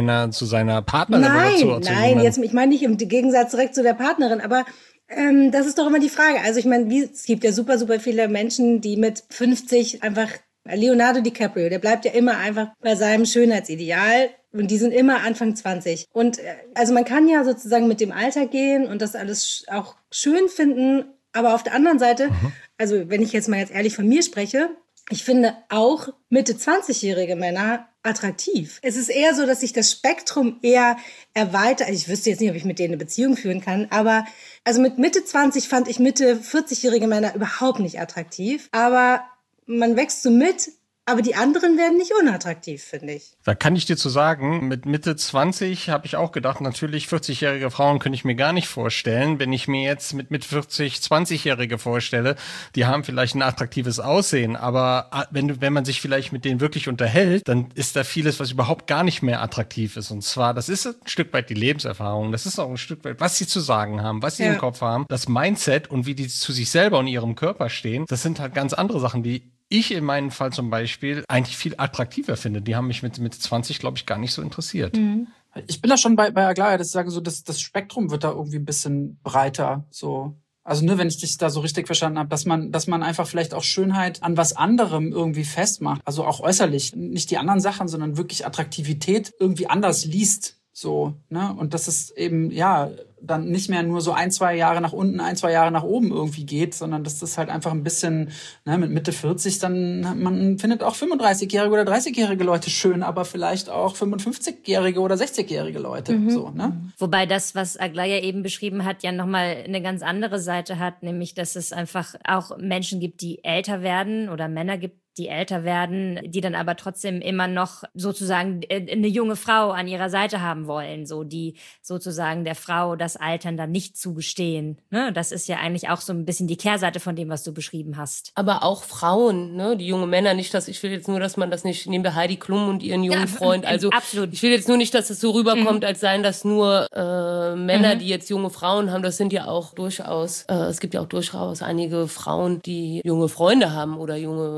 seiner Partnerin Nein, oder zu jemandem? jetzt, ich meine nicht im Gegensatz direkt zu der Partnerin, aber das ist doch immer die Frage. Also ich meine, es gibt ja super, super viele Menschen, die mit 50 einfach, Leonardo DiCaprio, der bleibt ja immer einfach bei seinem Schönheitsideal und die sind immer Anfang 20. Und also man kann ja sozusagen mit dem Alter gehen und das alles auch schön finden, aber auf der anderen Seite, also wenn ich jetzt mal ehrlich von mir spreche, ich finde auch Mitte 20-jährige Männer attraktiv. Es ist eher so, dass sich das Spektrum eher erweitert. Ich wüsste jetzt nicht, ob ich mit denen eine Beziehung führen kann, aber also mit Mitte 20 fand ich Mitte 40-jährige Männer überhaupt nicht attraktiv. Aber man wächst so mit, aber die anderen werden nicht unattraktiv, finde ich. Da kann ich dir zu sagen, mit Mitte 20 habe ich auch gedacht, natürlich 40-jährige Frauen könnte ich mir gar nicht vorstellen. Wenn ich mir jetzt mit 40, 20-Jährige vorstelle, die haben vielleicht ein attraktives Aussehen, aber wenn man sich vielleicht mit denen wirklich unterhält, dann ist da vieles, was überhaupt gar nicht mehr attraktiv ist. Und zwar, das ist ein Stück weit die Lebenserfahrung, das ist auch ein Stück weit, was sie zu sagen haben, was sie im Kopf haben, das Mindset und wie die zu sich selber und ihrem Körper stehen. Das sind halt ganz andere Sachen, die ich in meinem Fall zum Beispiel eigentlich viel attraktiver finde. Die haben mich mit 20, glaube ich, gar nicht so interessiert. Ich bin da schon bei Aglaya, dass ich sage, so das Spektrum wird da irgendwie ein bisschen breiter. So. Also nur wenn ich dich da so richtig verstanden habe, dass man einfach vielleicht auch Schönheit an was anderem irgendwie festmacht. Also auch äußerlich. Nicht die anderen Sachen, sondern wirklich Attraktivität irgendwie anders liest. So, ne? Und das ist eben, ja, dann nicht mehr nur so 1, 2 Jahre nach unten, 1, 2 Jahre nach oben irgendwie geht, sondern dass das halt einfach ein bisschen, ne, mit Mitte 40 dann, man findet auch 35-jährige oder 30-jährige Leute schön, aber vielleicht auch 55-jährige oder 60-jährige Leute, so, ne? Wobei das, was Aglaya eben beschrieben hat, ja nochmal eine ganz andere Seite hat, nämlich, dass es einfach auch Menschen gibt, die älter werden oder Männer gibt, die älter werden, die dann aber trotzdem immer noch sozusagen eine junge Frau an ihrer Seite haben wollen, so die sozusagen der Frau das Altern dann nicht zugestehen. Ne? Das ist ja eigentlich auch so ein bisschen die Kehrseite von dem, was du beschrieben hast. Aber auch Frauen, ne, die junge Männer, nicht, dass ich will jetzt nur, dass man das nicht, nehmen wir Heidi Klum und ihren jungen Freund, also absolut. Ich will jetzt nur nicht, dass es so rüberkommt, als seien das nur Männer, die jetzt junge Frauen haben, das sind ja auch durchaus, es gibt ja auch durchaus einige Frauen, die junge Freunde haben oder junge Ehemänner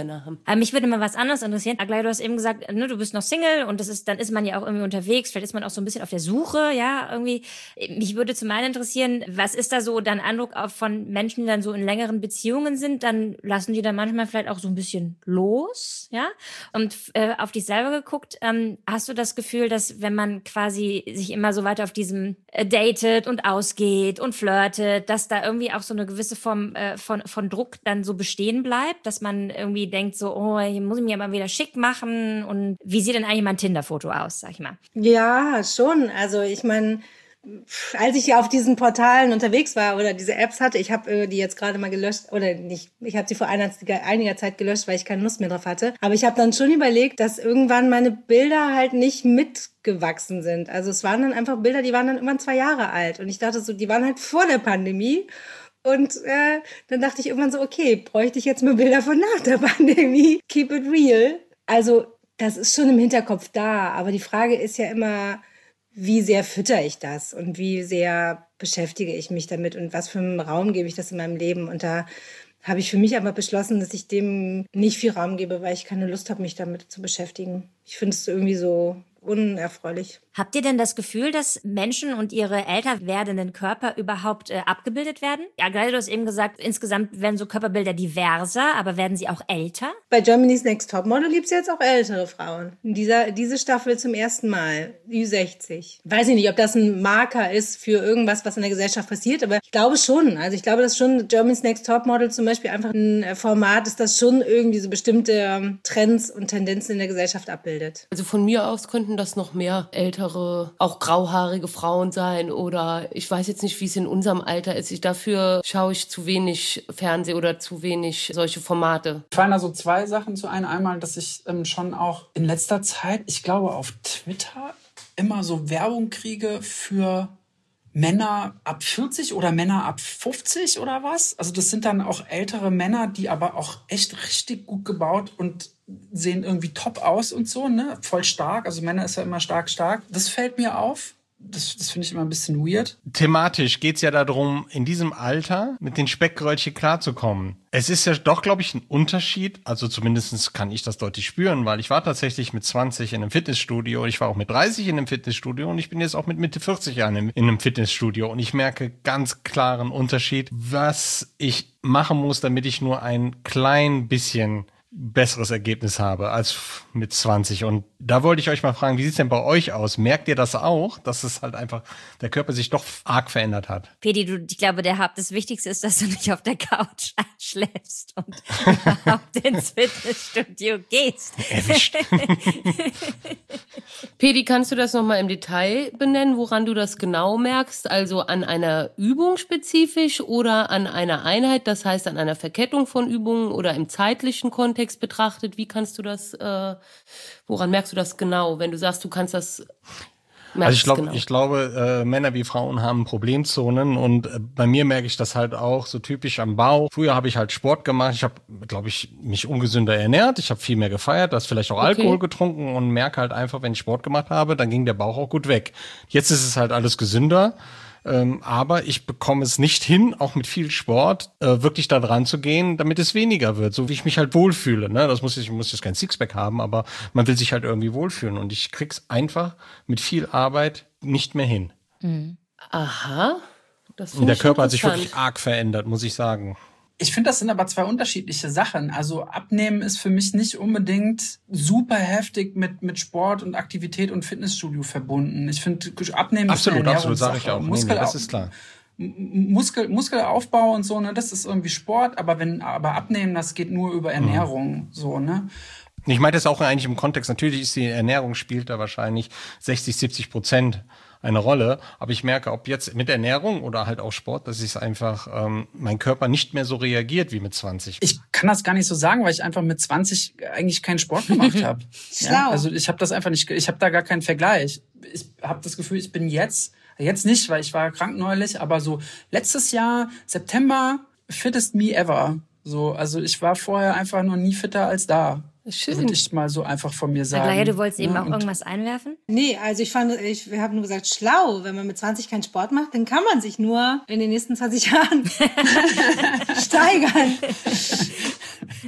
Männer haben. Aber mich würde mal was anderes interessieren. Aglaya, du hast eben gesagt, ne, du bist noch Single und dann ist man ja auch irgendwie unterwegs. Vielleicht ist man auch so ein bisschen auf der Suche, ja, irgendwie. Mich würde zum einen interessieren, was ist da so dein Eindruck von Menschen, die dann so in längeren Beziehungen sind? Dann lassen die dann manchmal vielleicht auch so ein bisschen los, ja? Und auf dich selber geguckt, hast du das Gefühl, dass wenn man quasi sich immer so weiter auf diesem datet und ausgeht und flirtet, dass da irgendwie auch so eine gewisse Form von Druck dann so bestehen bleibt, dass man irgendwie denkt so, oh, hier muss ich mich aber wieder schick machen und wie sieht denn eigentlich mein Tinder-Foto aus, sag ich mal? Ja, schon. Also ich meine, als ich auf diesen Portalen unterwegs war oder diese Apps hatte, ich habe die jetzt gerade mal gelöscht, oder nicht, ich habe sie vor einiger Zeit gelöscht, weil ich keine Lust mehr drauf hatte. Aber ich habe dann schon überlegt, dass irgendwann meine Bilder halt nicht mitgewachsen sind. Also es waren dann einfach Bilder, die waren dann immer 2 Jahre alt. Und ich dachte so, die waren halt vor der Pandemie. Und dann dachte ich irgendwann so, okay, bräuchte ich jetzt mal Bilder von nach der Pandemie? Keep it real. Also das ist schon im Hinterkopf da. Aber die Frage ist ja immer, wie sehr fütter ich das und wie sehr beschäftige ich mich damit und was für einen Raum gebe ich das in meinem Leben. Und da habe ich für mich aber beschlossen, dass ich dem nicht viel Raum gebe, weil ich keine Lust habe, mich damit zu beschäftigen. Ich finde es irgendwie so unerfreulich. Habt ihr denn das Gefühl, dass Menschen und ihre älter werdenden Körper überhaupt abgebildet werden? Ja, gerade du hast eben gesagt, insgesamt werden so Körperbilder diverser, aber werden sie auch älter? Bei Germany's Next Topmodel gibt es jetzt auch ältere Frauen. Diese Staffel zum ersten Mal, Ü60. Weiß ich nicht, ob das ein Marker ist für irgendwas, was in der Gesellschaft passiert, aber ich glaube schon. Also ich glaube, dass schon Germany's Next Topmodel zum Beispiel einfach ein Format ist, das schon irgendwie so bestimmte Trends und Tendenzen in der Gesellschaft abbildet. Also von mir aus könnten das noch mehr ältere, auch grauhaarige Frauen sein oder ich weiß jetzt nicht, wie es in unserem Alter ist. Dafür schaue ich zu wenig Fernseh oder zu wenig solche Formate. Fallen da so 2 Sachen zu ein. Einmal, dass ich schon auch in letzter Zeit, ich glaube auf Twitter, immer so Werbung kriege für Männer ab 40 oder Männer ab 50 oder was. Also das sind dann auch ältere Männer, die aber auch echt richtig gut gebaut und sehen irgendwie top aus und so, ne? Voll stark. Also Männer ist ja immer stark. Das fällt mir auf. Das finde ich immer ein bisschen weird. Thematisch geht's ja darum, in diesem Alter mit den Speckröllchen klarzukommen. Es ist ja doch, glaube ich, ein Unterschied. Also zumindest kann ich das deutlich spüren, weil ich war tatsächlich mit 20 in einem Fitnessstudio. Ich war auch mit 30 in einem Fitnessstudio und ich bin jetzt auch mit Mitte 40 Jahren in einem Fitnessstudio. Und ich merke ganz klaren Unterschied, was ich machen muss, damit ich nur ein klein bisschen besseres Ergebnis habe als mit 20. Und da wollte ich euch mal fragen, wie sieht's denn bei euch aus? Merkt ihr das auch, dass es halt einfach, der Körper sich doch arg verändert hat? Pedi, ich glaube, das Wichtigste ist, dass du nicht auf der Couch einschläfst und überhaupt ins Fitnessstudio gehst. Erwischt. Pedi, kannst du das nochmal im Detail benennen, woran du das genau merkst? Also an einer Übung spezifisch oder an einer Einheit, das heißt an einer Verkettung von Übungen oder im zeitlichen Kontext betrachtet? Wie kannst du das, woran merkst du das genau, wenn du sagst, du kannst das? Also ich glaube, Männer wie Frauen haben Problemzonen und bei mir merke ich das halt auch so typisch am Bauch. Früher habe ich halt Sport gemacht, ich habe, glaube ich, mich ungesünder ernährt, ich habe viel mehr gefeiert, das vielleicht auch Alkohol getrunken und merke halt einfach, wenn ich Sport gemacht habe, dann ging der Bauch auch gut weg. Jetzt ist es halt alles gesünder. Aber ich bekomme es nicht hin, auch mit viel Sport, wirklich da dran zu gehen, damit es weniger wird, so wie ich mich halt wohlfühle. Ne? Ich muss jetzt kein Sixpack haben, aber man will sich halt irgendwie wohlfühlen. Und ich krieg's einfach mit viel Arbeit nicht mehr hin. Mhm. Aha. Und der Körper hat sich wirklich arg verändert, muss ich sagen. Ich finde, das sind aber 2 unterschiedliche Sachen. Also Abnehmen ist für mich nicht unbedingt super heftig mit Sport und Aktivität und Fitnessstudio verbunden. Ich finde, Abnehmen ist eine Ernährungssache. Absolut, sage ich auch. Nee, das ist klar. Muskelaufbau und so, ne, das ist irgendwie Sport, aber Abnehmen, das geht nur über Ernährung, so, ne? Ich meine das auch eigentlich im Kontext. Natürlich ist die Ernährung spielt da wahrscheinlich 60-70% eine Rolle. Aber ich merke, ob jetzt mit Ernährung oder halt auch Sport, dass ich einfach mein Körper nicht mehr so reagiert wie mit 20. Ich kann das gar nicht so sagen, weil ich einfach mit 20 eigentlich keinen Sport gemacht habe. Ja, also ich habe das einfach nicht, ich habe da gar keinen Vergleich. Ich habe das Gefühl, ich bin jetzt nicht, weil ich war krank neulich, aber so letztes Jahr, September, fittest me ever. So, also ich war vorher einfach noch nie fitter als da. Schön. Würde ich mal so einfach von mir sagen. Aglaya, du wolltest eben auch irgendwas einwerfen? Nee, also wir haben nur gesagt, schlau, wenn man mit 20 keinen Sport macht, dann kann man sich nur in den nächsten 20 Jahren steigern.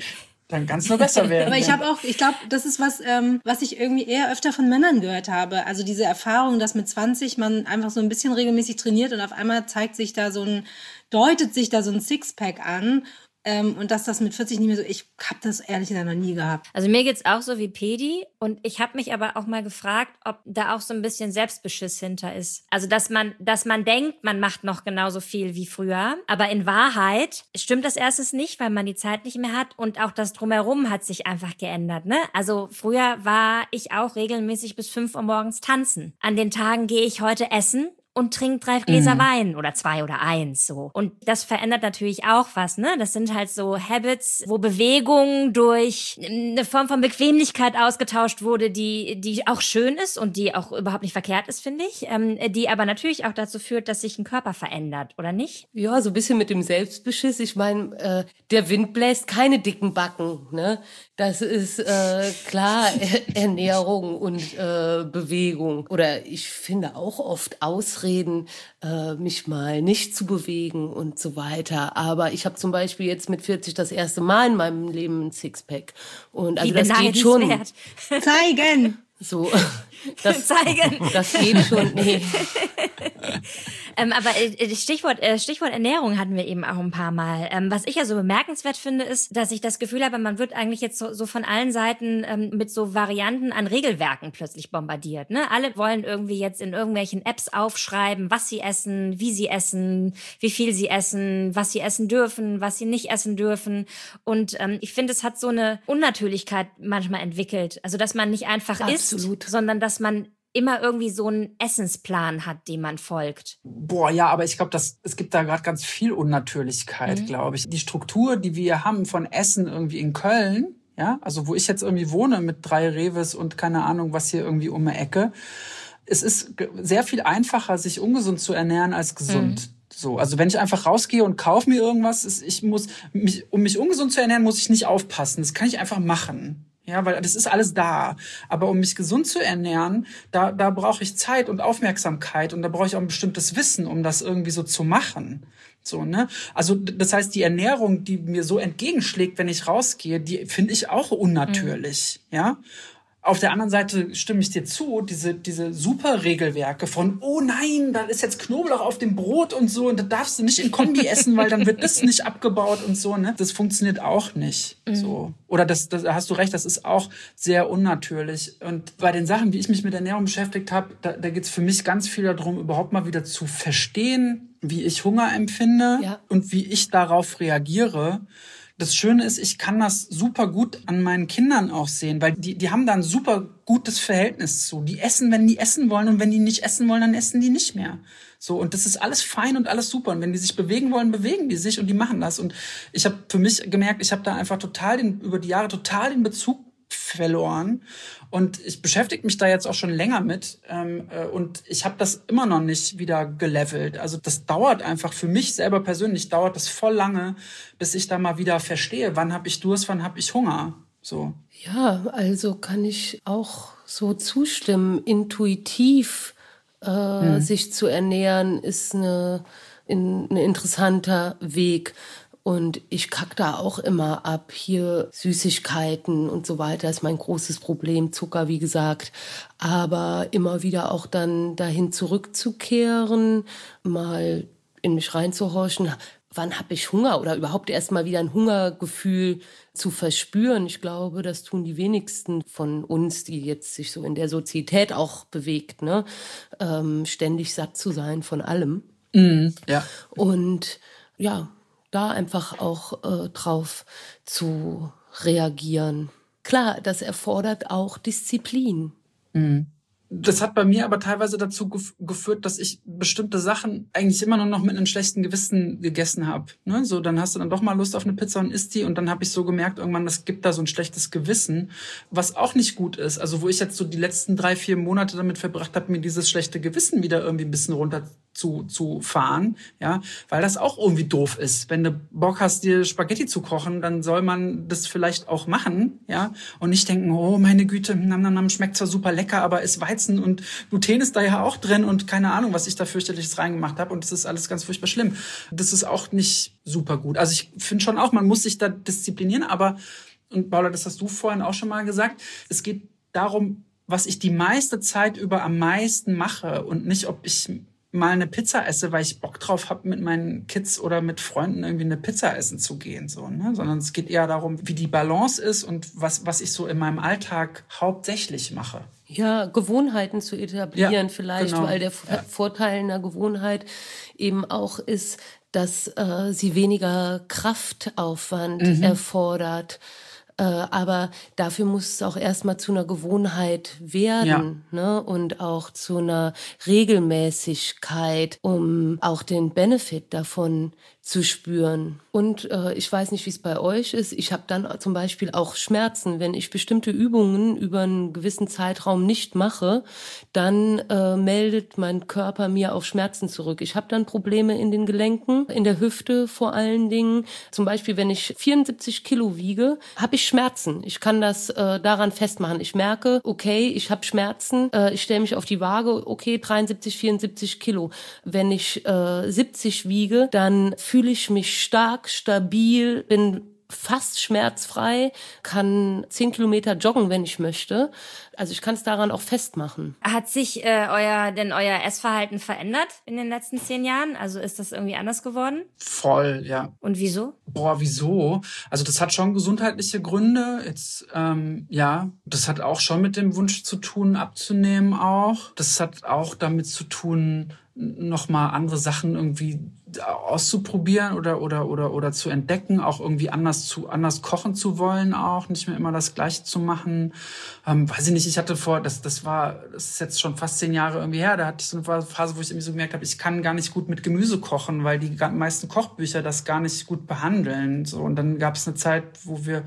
Dann kann es nur besser werden. Aber ich glaube, das ist was ich irgendwie eher öfter von Männern gehört habe. Also diese Erfahrung, dass mit 20 man einfach so ein bisschen regelmäßig trainiert und auf einmal deutet sich da so ein Sixpack an. Und dass das mit 40 nicht mehr so, ich habe das ehrlich gesagt noch nie gehabt. Also mir geht's auch so wie Pedi und ich habe mich aber auch mal gefragt, ob da auch so ein bisschen Selbstbeschiss hinter ist. Also dass man denkt, man macht noch genauso viel wie früher, aber in Wahrheit stimmt das erstens nicht, weil man die Zeit nicht mehr hat und auch das Drumherum hat sich einfach geändert, ne? Also früher war ich auch regelmäßig bis 5 Uhr morgens tanzen. An den Tagen gehe ich heute essen und trinkt 3 Gläser Wein oder 2 oder 1 so. Und das verändert natürlich auch was, ne? Das sind halt so Habits, wo Bewegung durch eine Form von Bequemlichkeit ausgetauscht wurde, die auch schön ist und die auch überhaupt nicht verkehrt ist, finde ich. Die aber natürlich auch dazu führt, dass sich ein Körper verändert, oder nicht? Ja, so ein bisschen mit dem Selbstbeschiss. Ich meine, der Wind bläst keine dicken Backen, ne? Das ist klar, Ernährung und Bewegung. Oder ich finde auch oft Ausreden, mich mal nicht zu bewegen und so weiter. Aber ich habe zum Beispiel jetzt mit 40 das erste Mal in meinem Leben ein Sixpack. Und also das geht schon. Zeigen! So, Zeigen. Das geht schon. Nee. Aber Stichwort Ernährung hatten wir eben auch ein paar Mal. Was ich ja so bemerkenswert finde, ist, dass ich das Gefühl habe, man wird eigentlich jetzt so von allen Seiten mit so Varianten an Regelwerken plötzlich bombardiert. Ne? Alle wollen irgendwie jetzt in irgendwelchen Apps aufschreiben, was sie essen, wie sie essen, wie viel sie essen, was sie essen dürfen, was sie nicht essen dürfen. Und ich finde, es hat so eine Unnatürlichkeit manchmal entwickelt. Also, dass man nicht einfach Absolut. isst, sondern dass man immer irgendwie so einen Essensplan hat, dem man folgt. Boah, ja, aber ich glaube, es gibt da gerade ganz viel Unnatürlichkeit, glaube ich. Die Struktur, die wir haben von Essen irgendwie in Köln, ja, also wo ich jetzt irgendwie wohne mit 3 Reves und keine Ahnung, was hier irgendwie um die Ecke. Es ist sehr viel einfacher, sich ungesund zu ernähren als gesund. So, also wenn ich einfach rausgehe und kaufe mir irgendwas, um mich ungesund zu ernähren, muss ich nicht aufpassen. Das kann ich einfach machen. Ja, weil das ist alles da. Aber um mich gesund zu ernähren, da brauche ich Zeit und Aufmerksamkeit und da brauche ich auch ein bestimmtes Wissen, um das irgendwie so zu machen. So, ne? Also, das heißt, die Ernährung, die mir so entgegenschlägt, wenn ich rausgehe, die finde ich auch unnatürlich. Ja? Auf der anderen Seite stimme ich dir zu, diese super Regelwerke von, oh nein, da ist jetzt Knoblauch auf dem Brot und so und da darfst du nicht in Kombi essen, weil dann wird das nicht abgebaut und so, ne? Das funktioniert auch nicht, so. Oder das hast du recht, das ist auch sehr unnatürlich. Und bei den Sachen, wie ich mich mit Ernährung beschäftigt habe, da geht es für mich ganz viel darum, überhaupt mal wieder zu verstehen, wie ich Hunger empfinde und wie ich darauf reagiere. Das Schöne ist, ich kann das super gut an meinen Kindern auch sehen, weil die haben da ein super gutes Verhältnis zu. Die essen, wenn die essen wollen und wenn die nicht essen wollen, dann essen die nicht mehr. So, und das ist alles fein und alles super. Und wenn die sich bewegen wollen, bewegen die sich und die machen das. Und ich habe für mich gemerkt, ich habe da einfach über die Jahre total den Bezug verloren. Und ich beschäftige mich da jetzt auch schon länger mit. Und ich habe das immer noch nicht wieder gelevelt. Also das dauert einfach für mich selber persönlich, dauert das voll lange, bis ich da mal wieder verstehe, wann habe ich Durst, wann habe ich Hunger. So. Ja, also kann ich auch so zustimmen. Intuitiv sich zu ernähren ist ein interessanter Weg. Und ich kack da auch immer ab. Hier Süßigkeiten und so weiter ist mein großes Problem. Zucker, wie gesagt. Aber immer wieder auch dann dahin zurückzukehren, mal in mich reinzuhorchen. Wann habe ich Hunger? Oder überhaupt erst mal wieder ein Hungergefühl zu verspüren. Ich glaube, das tun die wenigsten von uns, die jetzt sich so in der Sozietät auch bewegt, ne? Ständig satt zu sein von allem. Ja. Und ja, da einfach auch drauf zu reagieren. Klar, das erfordert auch Disziplin. Das hat bei mir aber teilweise dazu geführt, dass ich bestimmte Sachen eigentlich immer nur noch mit einem schlechten Gewissen gegessen habe. Ne? So, dann hast du dann doch mal Lust auf eine Pizza und isst die und dann habe ich so gemerkt, irgendwann, das gibt da so ein schlechtes Gewissen, was auch nicht gut ist. Also wo ich jetzt so die letzten 3-4 Monate damit verbracht habe, mir dieses schlechte Gewissen wieder irgendwie ein bisschen runter zu fahren, ja, weil das auch irgendwie doof ist. Wenn du Bock hast, dir Spaghetti zu kochen, dann soll man das vielleicht auch machen, ja, und nicht denken, oh meine Güte, schmeckt zwar super lecker, aber ist Weizen und Gluten ist da ja auch drin und keine Ahnung, was ich da fürchterliches reingemacht habe und das ist alles ganz furchtbar schlimm. Das ist auch nicht super gut. Also ich finde schon auch, man muss sich da disziplinieren, aber und Paula, das hast du vorhin auch schon mal gesagt, es geht darum, was ich die meiste Zeit über am meisten mache und nicht, ob ich mal eine Pizza esse, weil ich Bock drauf habe, mit meinen Kids oder mit Freunden irgendwie eine Pizza essen zu gehen, so, ne? Sondern es geht eher darum, wie die Balance ist und was ich so in meinem Alltag hauptsächlich mache. Ja, Gewohnheiten zu etablieren vielleicht, genau. weil der Vorteil einer Gewohnheit eben auch ist, dass sie weniger Kraftaufwand erfordert. Aber dafür muss es auch erstmal zu einer Gewohnheit werden, ne? Und auch zu einer Regelmäßigkeit, um auch den Benefit davon zu spüren. Und ich weiß nicht, wie es bei euch ist. Ich habe dann zum Beispiel auch Schmerzen. Wenn ich bestimmte Übungen über einen gewissen Zeitraum nicht mache, dann meldet mein Körper mir auf Schmerzen zurück. Ich habe dann Probleme in den Gelenken, in der Hüfte vor allen Dingen. Zum Beispiel, wenn ich 74 Kilo wiege, habe ich Schmerzen. Ich kann das daran festmachen. Ich merke, okay, ich habe Schmerzen. Ich stelle mich auf die Waage, okay, 73, 74 Kilo. Wenn ich 70 wiege, dann fühle ich mich stark, stabil, bin fast schmerzfrei, kann 10 Kilometer joggen, wenn ich möchte. Also ich kann es daran auch festmachen. Hat sich euer Essverhalten verändert in den letzten 10 Jahren? Also ist das irgendwie anders geworden? Voll, ja. Und wieso? Wieso? Also das hat schon gesundheitliche Gründe. Jetzt, das hat auch schon mit dem Wunsch zu tun, abzunehmen auch. Das hat auch damit zu tun, nochmal andere Sachen irgendwie auszuprobieren oder zu entdecken, auch irgendwie anders kochen zu wollen, auch nicht mehr immer das Gleiche zu machen. Weiß ich nicht, ich hatte das ist jetzt schon fast 10 Jahre irgendwie her, da hatte ich so eine Phase, wo ich irgendwie so gemerkt habe, ich kann gar nicht gut mit Gemüse kochen, weil die meisten Kochbücher das gar nicht gut behandeln. So, und dann gab es eine Zeit, wo wir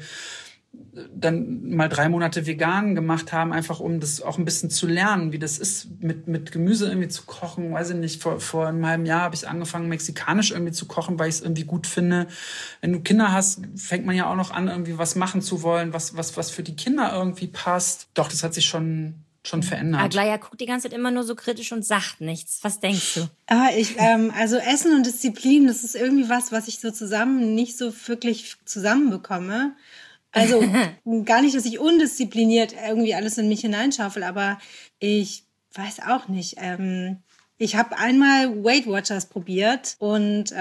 dann mal 3 Monate vegan gemacht haben, einfach um das auch ein bisschen zu lernen, wie das ist, mit Gemüse irgendwie zu kochen. Weiß ich nicht, vor einem halben Jahr habe ich angefangen, mexikanisch irgendwie zu kochen, weil ich es irgendwie gut finde. Wenn du Kinder hast, fängt man ja auch noch an, irgendwie was machen zu wollen, was für die Kinder irgendwie passt. Doch, das hat sich schon verändert. Aglaya guckt die ganze Zeit immer nur so kritisch und sagt nichts. Was denkst du? Also Essen und Disziplin, das ist irgendwie was ich so nicht so wirklich zusammenbekomme. Also gar nicht, dass ich undiszipliniert irgendwie alles in mich hineinschaufel, aber ich weiß auch nicht. Ich habe einmal Weight Watchers probiert und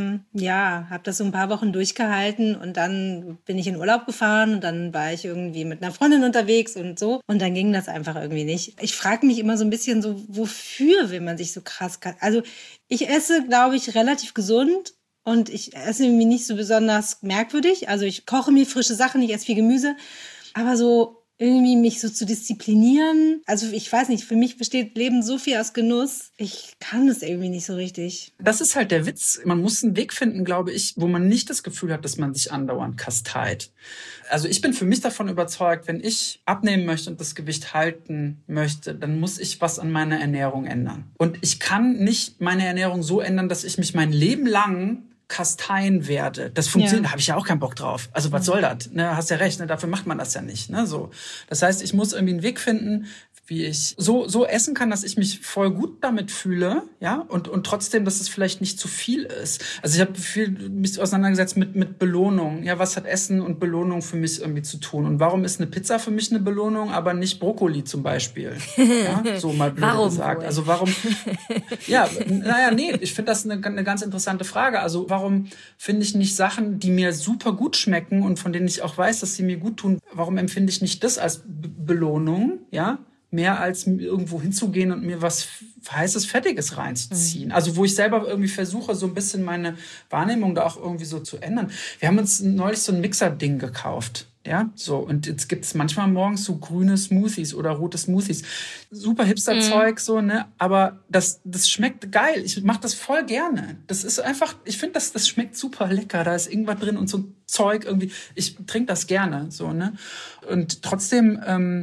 habe das so ein paar Wochen durchgehalten und dann bin ich in Urlaub gefahren und dann war ich irgendwie mit einer Freundin unterwegs und so und dann ging das einfach irgendwie nicht. Ich frage mich immer so ein bisschen so, wofür will man sich so krass... Also ich esse, glaube ich, relativ gesund. Und ich esse irgendwie nicht so besonders merkwürdig. Also ich koche mir frische Sachen, ich esse viel Gemüse. Aber so irgendwie mich so zu disziplinieren, also ich weiß nicht, für mich besteht Leben so viel aus Genuss. Ich kann das irgendwie nicht so richtig. Das ist halt der Witz. Man muss einen Weg finden, glaube ich, wo man nicht das Gefühl hat, dass man sich andauernd kasteit. Also ich bin für mich davon überzeugt, wenn ich abnehmen möchte und das Gewicht halten möchte, dann muss ich was an meiner Ernährung ändern. Und ich kann nicht meine Ernährung so ändern, dass ich mich mein Leben lang kasteien werde. Das funktioniert, da habe ich ja auch keinen Bock drauf. Also was soll das? Ne, hast ja recht, ne, dafür macht man das ja nicht. Ne, so. Das heißt, ich muss irgendwie einen Weg finden, wie ich so essen kann, dass ich mich voll gut damit fühle, ja, und trotzdem, dass es vielleicht nicht zu viel ist. Also ich habe mich auseinandergesetzt mit Belohnung. Ja, was hat Essen und Belohnung für mich irgendwie zu tun? Und warum ist eine Pizza für mich eine Belohnung, aber nicht Brokkoli zum Beispiel? Ja, so mal blöd gesagt. Also warum? Ja, ich finde das eine ganz interessante Frage. Also warum finde ich nicht Sachen, die mir super gut schmecken und von denen ich auch weiß, dass sie mir gut tun? Warum empfinde ich nicht das als Belohnung? Ja. Mehr als irgendwo hinzugehen und mir was heißes, Fettiges reinzuziehen. Also wo ich selber irgendwie versuche, so ein bisschen meine Wahrnehmung da auch irgendwie so zu ändern. Wir haben uns neulich so ein Mixer-Ding gekauft. Ja, so. Und jetzt gibt's manchmal morgens so grüne Smoothies oder rote Smoothies. Super Hipster-Zeug, so, ne? Aber das schmeckt geil. Ich mache das voll gerne. Das ist einfach, ich finde, das schmeckt super lecker. Da ist irgendwas drin und so ein Zeug irgendwie. Ich trinke das gerne, so, ne? Und trotzdem,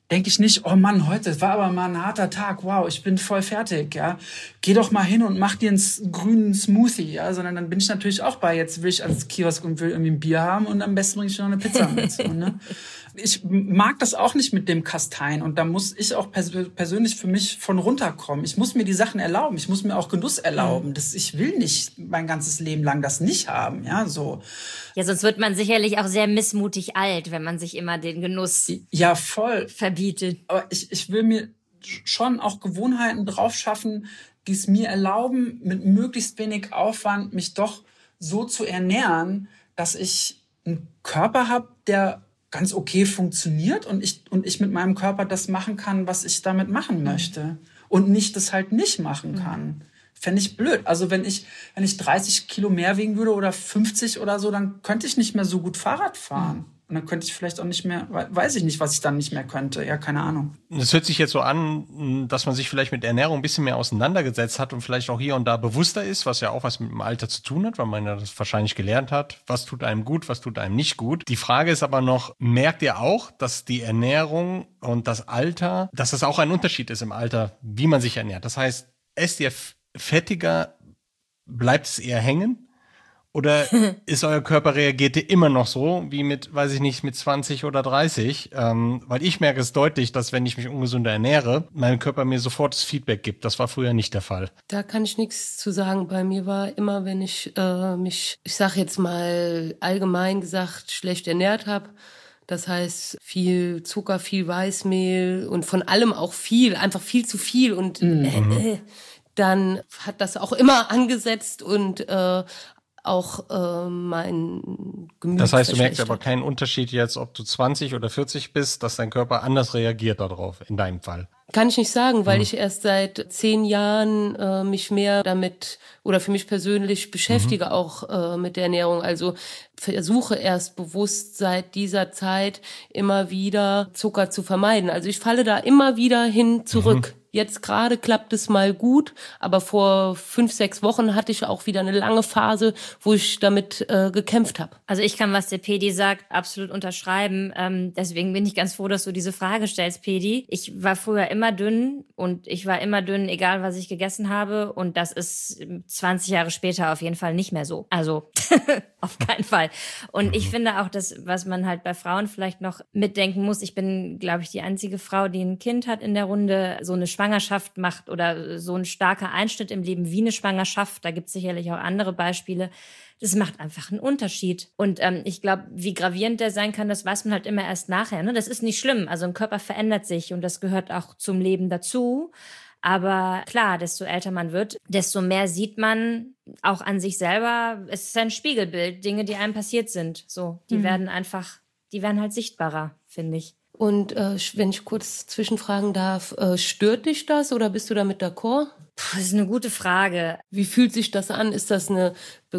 denke ich nicht, oh Mann, heute war aber mal ein harter Tag, wow, ich bin voll fertig, ja. Geh doch mal hin und mach dir einen grünen Smoothie, ja, sondern dann bin ich natürlich auch bei, jetzt will ich ans Kiosk und will irgendwie ein Bier haben und am besten bringe ich noch eine Pizza mit, so, ne? Ich mag das auch nicht mit dem Kasteien und da muss ich auch persönlich für mich von runterkommen. Ich muss mir die Sachen erlauben, ich muss mir auch Genuss erlauben. Ich will nicht mein ganzes Leben lang das nicht haben, ja, so. Ja, sonst wird man sicherlich auch sehr missmutig alt, wenn man sich immer den Genuss voll verbietet. Aber ich will mir schon auch Gewohnheiten drauf schaffen, die es mir erlauben, mit möglichst wenig Aufwand mich doch so zu ernähren, dass ich einen Körper habe, der ganz okay funktioniert und ich mit meinem Körper das machen kann, was ich damit machen möchte und nicht das halt nicht machen kann. Fände ich blöd. Also wenn ich 30 Kilo mehr wiegen würde oder 50 oder so, dann könnte ich nicht mehr so gut Fahrrad fahren. Und dann könnte ich vielleicht auch nicht mehr, weiß ich nicht, was ich dann nicht mehr könnte. Ja, keine Ahnung. Es hört sich jetzt so an, dass man sich vielleicht mit Ernährung ein bisschen mehr auseinandergesetzt hat und vielleicht auch hier und da bewusster ist, was ja auch was mit dem Alter zu tun hat, weil man ja das wahrscheinlich gelernt hat. Was tut einem gut, was tut einem nicht gut? Die Frage ist aber noch, merkt ihr auch, dass die Ernährung und das Alter, dass das auch ein Unterschied ist im Alter, wie man sich ernährt? Das heißt, esst ihr fettiger, bleibt es eher hängen? Oder ist euer Körper reagiert ihr immer noch so, wie mit 20 oder 30? Weil ich merke es deutlich, dass wenn ich mich ungesünder ernähre, mein Körper mir sofort das Feedback gibt. Das war früher nicht der Fall. Da kann ich nichts zu sagen. Bei mir war immer, wenn ich mich, ich sag jetzt mal allgemein gesagt, schlecht ernährt habe, das heißt viel Zucker, viel Weißmehl und von allem auch viel, einfach viel zu viel und dann hat das auch immer angesetzt und auch mein Gemüt. Das heißt, du merkst aber keinen Unterschied jetzt, ob du 20 oder 40 bist, dass dein Körper anders reagiert darauf, in deinem Fall. Kann ich nicht sagen, weil ich erst seit 10 Jahren mich mehr damit oder für mich persönlich beschäftige, auch mit der Ernährung. Also versuche erst bewusst seit dieser Zeit immer wieder Zucker zu vermeiden. Also ich falle da immer wieder hin zurück. Jetzt gerade klappt es mal gut, aber vor 5, 6 Wochen hatte ich auch wieder eine lange Phase, wo ich damit gekämpft habe. Also ich kann, was der Pedi sagt, absolut unterschreiben. Deswegen bin ich ganz froh, dass du diese Frage stellst, Pedi. Ich war früher immer dünn und ich war immer dünn, egal was ich gegessen habe. Und das ist 20 Jahre später auf jeden Fall nicht mehr so. Also auf keinen Fall. Und ich finde auch, das, was man halt bei Frauen vielleicht noch mitdenken muss, ich bin, glaube ich, die einzige Frau, die ein Kind hat in der Runde, so eine Schwangerschaft macht oder so ein starker Einschnitt im Leben wie eine Schwangerschaft. Da gibt es sicherlich auch andere Beispiele. Das macht einfach einen Unterschied. Und ich glaube, wie gravierend der sein kann, das weiß man halt immer erst nachher. Ne? Das ist nicht schlimm. Also ein Körper verändert sich und das gehört auch zum Leben dazu. Aber klar, desto älter man wird, desto mehr sieht man auch an sich selber. Es ist ein Spiegelbild, Dinge, die einem passiert sind. So, die werden halt sichtbarer, finde ich. Und wenn ich kurz zwischenfragen darf, stört dich das oder bist du damit d'accord? Das ist eine gute Frage. Wie fühlt sich das an? Ist das eine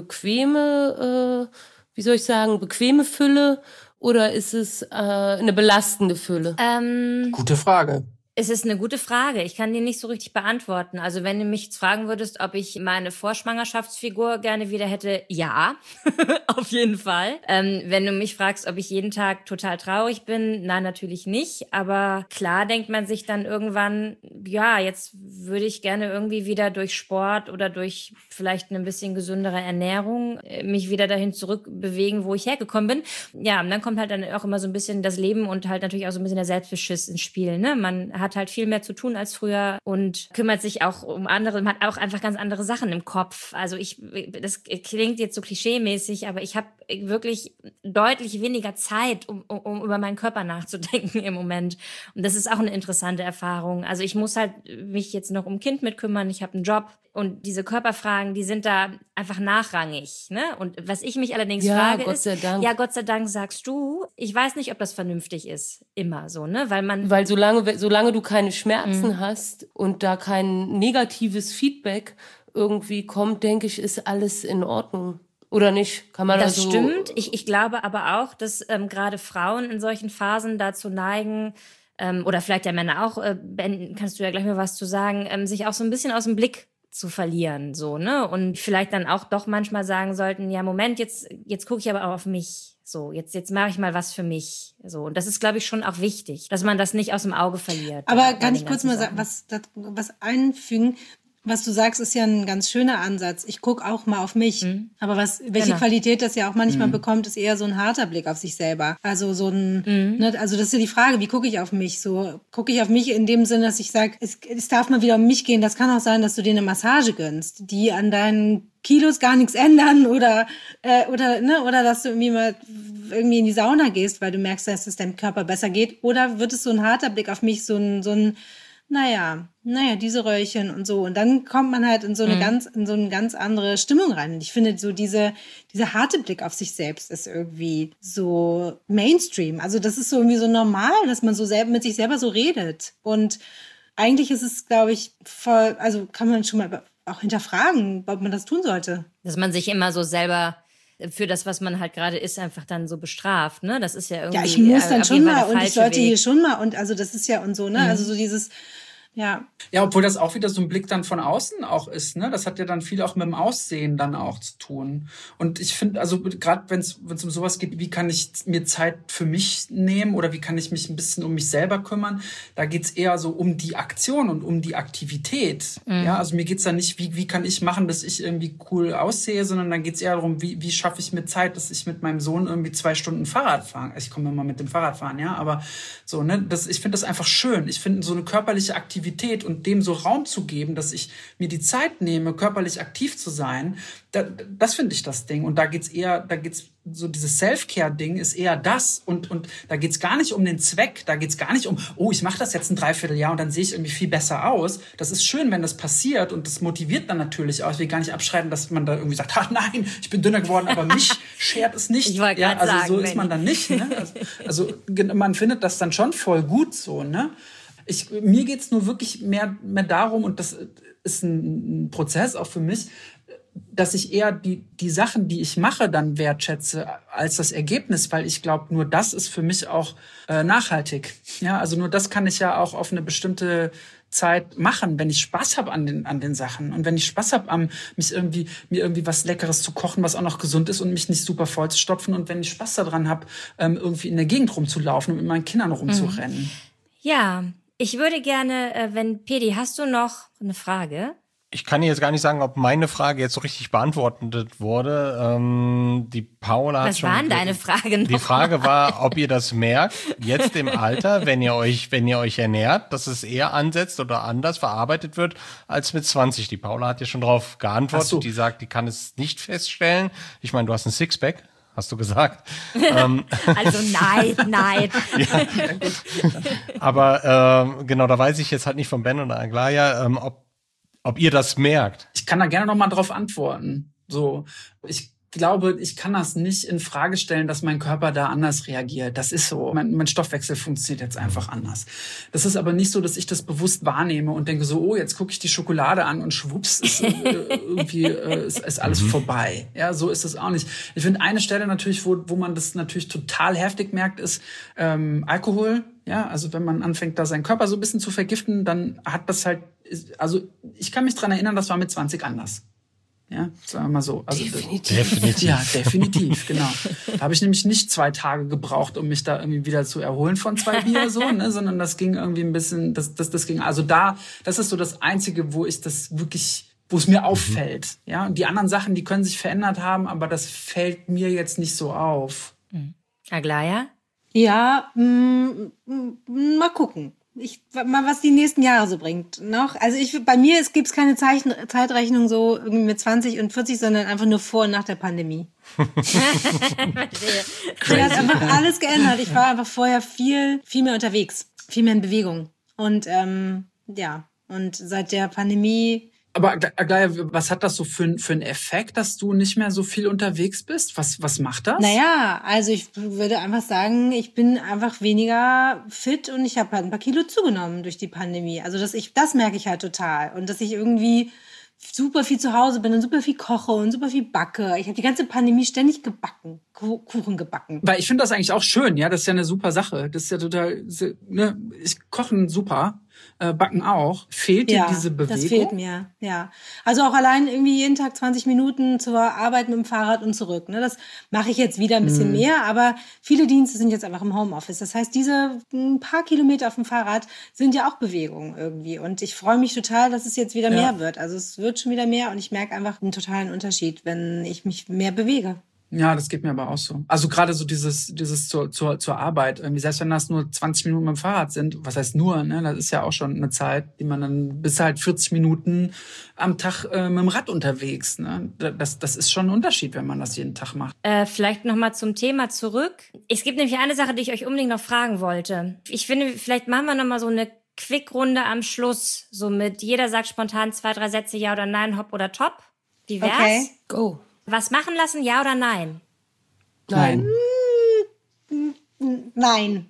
bequeme, bequeme Fülle oder ist es eine belastende Fülle? Gute Frage. Es ist eine gute Frage. Ich kann die nicht so richtig beantworten. Also wenn du mich jetzt fragen würdest, ob ich meine Vorschwangerschaftsfigur gerne wieder hätte, ja, auf jeden Fall. Wenn du mich fragst, ob ich jeden Tag total traurig bin, nein, natürlich nicht. Aber klar denkt man sich dann irgendwann, ja, jetzt würde ich gerne irgendwie wieder durch Sport oder durch vielleicht eine bisschen gesündere Ernährung mich wieder dahin zurückbewegen, wo ich hergekommen bin. Ja, und dann kommt halt dann auch immer so ein bisschen das Leben und halt natürlich auch so ein bisschen der Selbstbeschiss ins Spiel, ne? Man hat halt viel mehr zu tun als früher und kümmert sich auch um andere, man hat auch einfach ganz andere Sachen im Kopf. Also das klingt jetzt so klischeemäßig, aber ich habe wirklich deutlich weniger Zeit, um über meinen Körper nachzudenken im Moment. Und das ist auch eine interessante Erfahrung. Also ich muss halt mich jetzt noch um Kind mitkümmern, ich habe einen Job und diese Körperfragen, die sind da einfach nachrangig, ne? Und was ich mich allerdings frage Gott sei Dank. ja, Gott sei Dank sagst du, ich weiß nicht, ob das vernünftig ist, immer so, ne? Weil solange du keine Schmerzen hast und da kein negatives Feedback irgendwie kommt, denke ich, ist alles in Ordnung. Oder nicht? Kann man das stimmt. Ich glaube aber auch, dass gerade Frauen in solchen Phasen dazu neigen, oder vielleicht ja Männer auch, Ben, kannst du ja gleich mal was zu sagen, sich auch so ein bisschen aus dem Blick zu verlieren, so, ne? Und vielleicht dann auch doch manchmal sagen sollten, ja, Moment, jetzt gucke ich aber auch auf mich. So, jetzt mache ich mal was für mich. So, und das ist, glaube ich, schon auch wichtig, dass man das nicht aus dem Auge verliert. Aber kann ich kurz mal was einfügen? Was du sagst, ist ja ein ganz schöner Ansatz. Ich gucke auch mal auf mich. Aber welche Qualität das ja auch manchmal bekommt, ist eher so ein harter Blick auf sich selber. Also so ein, ne, also das ist ja die Frage, wie gucke ich auf mich? So gucke ich auf mich in dem Sinne, dass ich sage, es darf mal wieder um mich gehen. Das kann auch sein, dass du dir eine Massage gönnst, die an deinen Kilos gar nichts ändern oder dass du irgendwie in die Sauna gehst, weil du merkst, dass es deinem Körper besser geht. Oder wird es so ein harter Blick auf mich, so ein naja, diese Röllchen und so. Und dann kommt man halt in so eine ganz andere Stimmung rein. Und ich finde, so dieser harte Blick auf sich selbst ist irgendwie so Mainstream. Also das ist so irgendwie so normal, dass man so mit sich selber so redet. Und eigentlich ist es, glaube ich, also kann man schon mal auch hinterfragen, ob man das tun sollte. Dass man sich immer so selber für das, was man halt gerade ist, einfach dann so bestraft, ne? Das ist ja irgendwie. Ja, ich muss dann schon mal und ich sollte hier schon mal und also das ist ja und so, ne? Also so dieses, ja. Ja, obwohl das auch wieder so ein Blick dann von außen auch ist, ne? Das hat ja dann viel auch mit dem Aussehen dann auch zu tun. Und ich finde, also gerade wenn es um sowas geht, wie kann ich mir Zeit für mich nehmen oder wie kann ich mich ein bisschen um mich selber kümmern, da geht's eher so um die Aktion und um die Aktivität. Ja, also mir geht's dann nicht, wie kann ich machen, dass ich irgendwie cool aussehe, sondern dann geht's eher darum, wie schaffe ich mir Zeit, dass ich mit meinem Sohn irgendwie 2 Stunden Fahrrad fahre. Also ich komme immer mit dem Fahrradfahren, ja, aber so, ne, ich finde das einfach schön. Ich finde so eine körperliche Aktivität und dem so Raum zu geben, dass ich mir die Zeit nehme, körperlich aktiv zu sein, das finde ich das Ding. Und da geht's so dieses Self-Care-Ding ist eher das und da geht's gar nicht um den Zweck, da geht's gar nicht um, oh, ich mache das jetzt ein Dreivierteljahr und dann sehe ich irgendwie viel besser aus. Das ist schön, wenn das passiert und das motiviert dann natürlich auch. Ich will gar nicht abschreiben, dass man da irgendwie sagt, nein, ich bin dünner geworden, aber mich schert es nicht. Ich wollte gerade sagen, so ist man dann nicht. Ne? Also man findet das dann schon voll gut so, ne? Mir geht's nur wirklich mehr darum, und das ist ein Prozess auch für mich, dass ich eher die Sachen, die ich mache, dann wertschätze als das Ergebnis, weil ich glaube, nur das ist für mich auch nachhaltig. Ja, also nur das kann ich ja auch auf eine bestimmte Zeit machen, wenn ich Spaß habe an den Sachen und wenn ich Spaß habe, mir irgendwie was Leckeres zu kochen, was auch noch gesund ist und mich nicht super voll zu stopfen und wenn ich Spaß daran habe, irgendwie in der Gegend rumzulaufen und mit meinen Kindern rumzurennen. Ja, ich würde gerne, Pedi, hast du noch eine Frage? Ich kann jetzt gar nicht sagen, ob meine Frage jetzt so richtig beantwortet wurde. Die Paula hat schon. Was war denn deine Frage noch? Die Frage war, ob ihr das merkt, jetzt im Alter, wenn ihr euch ernährt, dass es eher ansetzt oder anders verarbeitet wird als mit 20. Die Paula hat ja schon darauf geantwortet. So. Die sagt, die kann es nicht feststellen. Ich meine, du hast ein Sixpack. Hast du gesagt? Also nein. Ja. Aber genau, da weiß ich jetzt halt nicht von Ben oder Aglaya, ob ihr das merkt. Ich kann da gerne noch mal drauf antworten. So, ich glaube, ich kann das nicht in Frage stellen, dass mein Körper da anders reagiert. Das ist so. Mein Stoffwechsel funktioniert jetzt einfach anders. Das ist aber nicht so, dass ich das bewusst wahrnehme und denke so, oh, jetzt gucke ich die Schokolade an und schwupps, ist ist alles vorbei. Ja, so ist es auch nicht. Ich finde, eine Stelle natürlich, wo man das natürlich total heftig merkt, ist Alkohol. Ja, also wenn man anfängt, da seinen Körper so ein bisschen zu vergiften, dann hat das halt, also ich kann mich dran erinnern, das war mit 20 anders. Ja, sagen wir mal so. Also, Definitiv. Ja, definitiv, genau. Da habe ich nämlich nicht 2 Tage gebraucht, um mich da irgendwie wieder zu erholen von 2 Bier, so, ne, sondern das ging irgendwie ein bisschen, das ging, also das ist so das Einzige, wo es mir auffällt. Ja, und die anderen Sachen, die können sich verändert haben, aber das fällt mir jetzt nicht so auf. Aglaya? Ja, mal gucken. Was die nächsten Jahre so bringt noch. Also bei mir gibt's keine Zeitrechnung so irgendwie mit 20 und 40, sondern einfach nur vor und nach der Pandemie. Sie hat einfach alles geändert. Ich war einfach vorher viel mehr unterwegs, viel mehr in Bewegung. Und und seit der Pandemie. Aber Aglaya, was hat das so für einen Effekt, dass du nicht mehr so viel unterwegs bist? Was macht das? Naja, also ich würde einfach sagen, ich bin einfach weniger fit und ich habe halt ein paar Kilo zugenommen durch die Pandemie. Also das merke ich halt total. Und dass ich irgendwie super viel zu Hause bin und super viel koche und super viel backe. Ich habe die ganze Pandemie ständig gebacken, Kuchen gebacken. Weil ich finde das eigentlich auch schön, ja, das ist ja eine super Sache. Das ist ja total, ne, ich koche super. Backen auch. Fehlt dir diese Bewegung? Das fehlt mir, ja. Also auch allein irgendwie jeden Tag 20 Minuten zur Arbeit mit dem Fahrrad und zurück. Ne? Das mache ich jetzt wieder ein bisschen mehr, aber viele Dienste sind jetzt einfach im Homeoffice. Das heißt, diese ein paar Kilometer auf dem Fahrrad sind ja auch Bewegung irgendwie. Und ich freue mich total, dass es jetzt wieder mehr wird. Also es wird schon wieder mehr und ich merke einfach einen totalen Unterschied, wenn ich mich mehr bewege. Ja, das geht mir aber auch so. Also gerade so dieses zur Arbeit. Irgendwie, selbst wenn das nur 20 Minuten mit dem Fahrrad sind, was heißt nur, ne? Das ist ja auch schon eine Zeit, die man dann bis halt 40 Minuten am Tag mit dem Rad unterwegs. Ne? Das ist schon ein Unterschied, wenn man das jeden Tag macht. Vielleicht nochmal zum Thema zurück. Es gibt nämlich eine Sache, die ich euch unbedingt noch fragen wollte. Ich finde, vielleicht machen wir nochmal so eine Quickrunde am Schluss. So mit jeder sagt spontan 2, 3 Sätze, ja oder nein, hopp oder top. Wie wär's? Okay. Go. Was machen lassen, ja oder nein? Nein. Nein.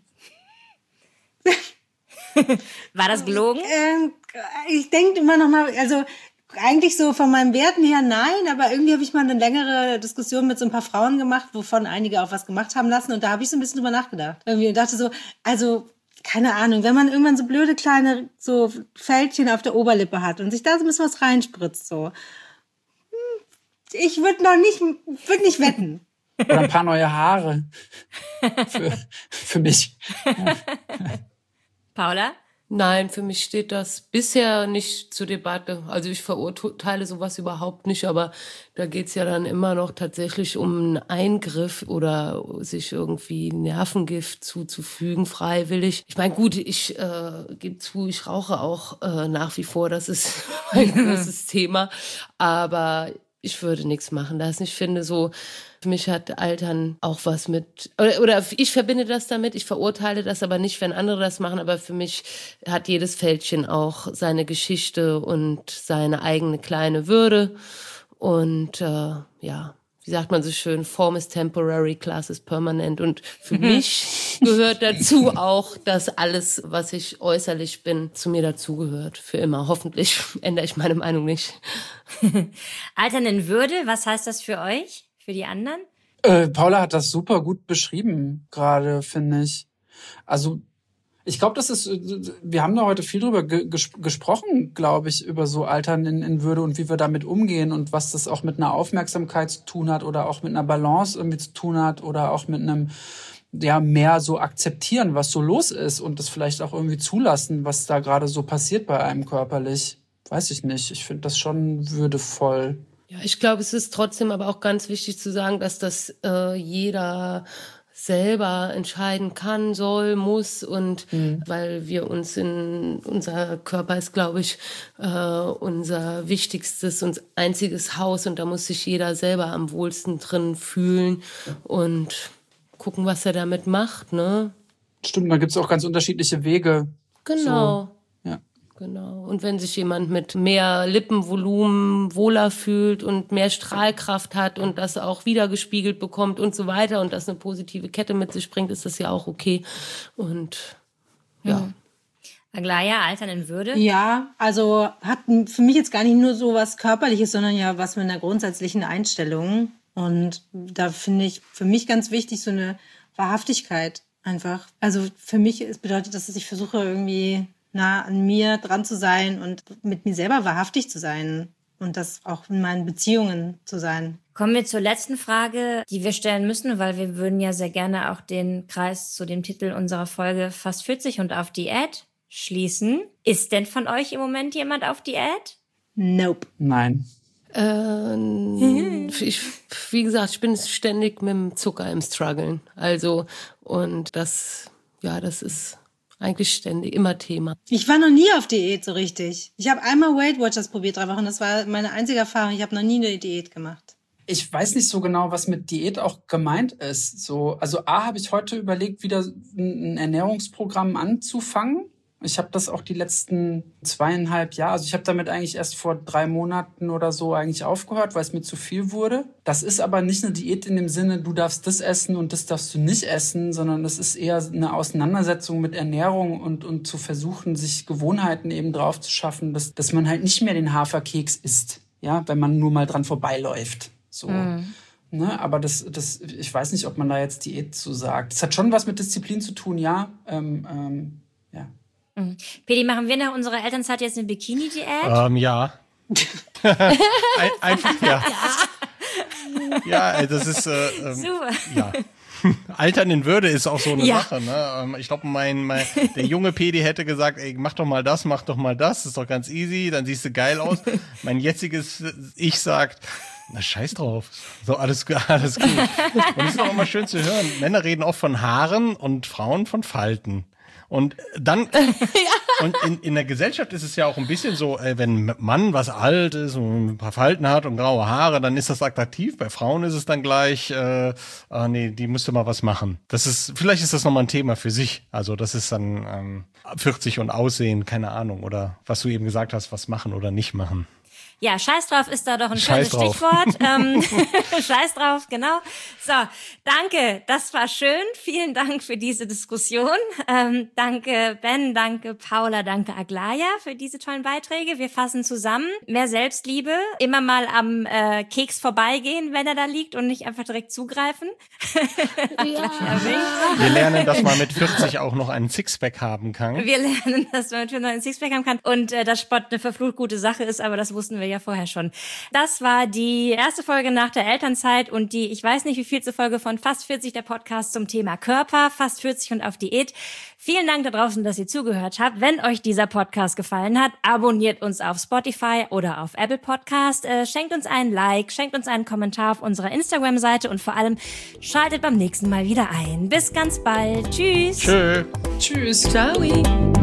War das gelogen? Ich denke immer noch mal, also eigentlich so von meinen Werten her nein, aber irgendwie habe ich mal eine längere Diskussion mit so ein paar Frauen gemacht, wovon einige auch was gemacht haben lassen und da habe ich so ein bisschen drüber nachgedacht. Irgendwie und dachte so, also keine Ahnung, wenn man irgendwann so blöde kleine so Fältchen auf der Oberlippe hat und sich da so ein bisschen was reinspritzt, so. Ich würde nicht wetten. Oder ein paar neue Haare. Für mich. Paula? Nein, für mich steht das bisher nicht zur Debatte. Also ich verurteile sowas überhaupt nicht, aber da geht's ja dann immer noch tatsächlich um einen Eingriff oder sich irgendwie Nervengift zuzufügen, freiwillig. Ich meine, gut, ich gebe zu, ich rauche auch nach wie vor, das ist ein großes Thema, aber ich würde nichts machen lassen. Ich finde so, für mich hat Altern auch was mit, oder ich verbinde das damit, ich verurteile das aber nicht, wenn andere das machen, aber für mich hat jedes Fältchen auch seine Geschichte und seine eigene kleine Würde und wie sagt man so schön, Form is temporary, class is permanent und für mich gehört dazu auch, dass alles, was ich äußerlich bin, zu mir dazugehört, für immer. Hoffentlich ändere ich meine Meinung nicht. Altern in Würde, was heißt das für euch, für die anderen? Paula hat das super gut beschrieben gerade, finde ich. Also ich glaube, wir haben da heute viel drüber gesprochen, glaube ich, über so Altern in Würde und wie wir damit umgehen und was das auch mit einer Aufmerksamkeit zu tun hat oder auch mit einer Balance irgendwie zu tun hat oder auch mit einem, mehr so akzeptieren, was so los ist und das vielleicht auch irgendwie zulassen, was da gerade so passiert bei einem körperlich. Weiß ich nicht. Ich finde das schon würdevoll. Ja, ich glaube, es ist trotzdem aber auch ganz wichtig zu sagen, dass das jeder selber entscheiden kann, soll, muss und weil wir uns unser Körper ist, glaube ich, unser wichtigstes und einziges Haus und da muss sich jeder selber am wohlsten drin fühlen und gucken, was er damit macht, ne? Stimmt, da gibt's auch ganz unterschiedliche Wege. Genau. So, ja. Genau. Und wenn sich jemand mit mehr Lippenvolumen wohler fühlt und mehr Strahlkraft hat und das auch wiedergespiegelt bekommt und so weiter und das eine positive Kette mit sich bringt, ist das ja auch okay. Und ja. Aglaya, Altern in Würde? Ja, also hat für mich jetzt gar nicht nur so was Körperliches, sondern ja was mit einer grundsätzlichen Einstellung. Und da finde ich für mich ganz wichtig so eine Wahrhaftigkeit einfach. Also für mich bedeutet das, dass ich versuche irgendwie nah an mir dran zu sein und mit mir selber wahrhaftig zu sein und das auch in meinen Beziehungen zu sein. Kommen wir zur letzten Frage, die wir stellen müssen, weil wir würden ja sehr gerne auch den Kreis zu dem Titel unserer Folge Fast 40 und auf Diät schließen. Ist denn von euch im Moment jemand auf Diät? Nope. Nein. Wie gesagt, ich bin ständig mit dem Zucker im Struggeln. Also, und das ist eigentlich ständig immer Thema. Ich war noch nie auf Diät so richtig. Ich habe einmal Weight Watchers probiert, 3 Wochen. Das war meine einzige Erfahrung. Ich habe noch nie eine Diät gemacht. Ich weiß nicht so genau, was mit Diät auch gemeint ist. So, also habe ich heute überlegt, wieder ein Ernährungsprogramm anzufangen. Ich habe das auch die letzten 2,5 Jahre, also ich habe damit eigentlich erst vor 3 Monaten oder so eigentlich aufgehört, weil es mir zu viel wurde. Das ist aber nicht eine Diät in dem Sinne, du darfst das essen und das darfst du nicht essen, sondern das ist eher eine Auseinandersetzung mit Ernährung und zu versuchen, sich Gewohnheiten eben drauf zu schaffen, dass man halt nicht mehr den Haferkeks isst, ja, wenn man nur mal dran vorbeiläuft. So. Ne, aber ich weiß nicht, ob man da jetzt Diät zu sagt. Es hat schon was mit Disziplin zu tun, ja. Ja. Pedi, machen wir nach unserer Elternzeit jetzt eine Bikini-Diät? Ja. Einfach, ja. Ja, das ist, Super. ja. Altern in Würde ist auch so eine Sache, ne? Ich glaube, der junge Pedi hätte gesagt, ey, mach doch mal das, ist doch ganz easy, dann siehst du geil aus. Mein jetziges Ich sagt, na, scheiß drauf. So, alles gut. Und es ist auch immer schön zu hören. Männer reden oft von Haaren und Frauen von Falten. Und dann, und in der Gesellschaft ist es ja auch ein bisschen so, wenn ein Mann was alt ist und ein paar Falten hat und graue Haare, dann ist das attraktiv. Bei Frauen ist es dann gleich, nee, die müsste mal was machen. Vielleicht ist das nochmal ein Thema für sich. Also das ist dann 40 und Aussehen, keine Ahnung. Oder was du eben gesagt hast, was machen oder nicht machen. Ja, Scheiß drauf ist da doch ein schönes Stichwort. Scheiß drauf, genau. So, danke, das war schön. Vielen Dank für diese Diskussion. Danke Ben, danke Paula, danke Aglaya für diese tollen Beiträge. Wir fassen zusammen. Mehr Selbstliebe, immer mal am Keks vorbeigehen, wenn er da liegt und nicht einfach direkt zugreifen. Ja. Wir lernen, dass man mit 40 auch noch einen Sixpack haben kann. Wir lernen, dass man mit 40 noch einen Sixpack haben kann und dass Sport eine verflucht gute Sache ist, aber das wussten wir ja vorher schon. Das war die erste Folge nach der Elternzeit und die, ich weiß nicht wie vielte Folge von Fast 40, der Podcast zum Thema Körper, Fast 40 und auf Diät. Vielen Dank da draußen, dass ihr zugehört habt. Wenn euch dieser Podcast gefallen hat, abonniert uns auf Spotify oder auf Apple Podcast, schenkt uns einen Like, schenkt uns einen Kommentar auf unserer Instagram-Seite und vor allem schaltet beim nächsten Mal wieder ein. Bis ganz bald. Tschüss. Tschö. Tschüss. Ciao.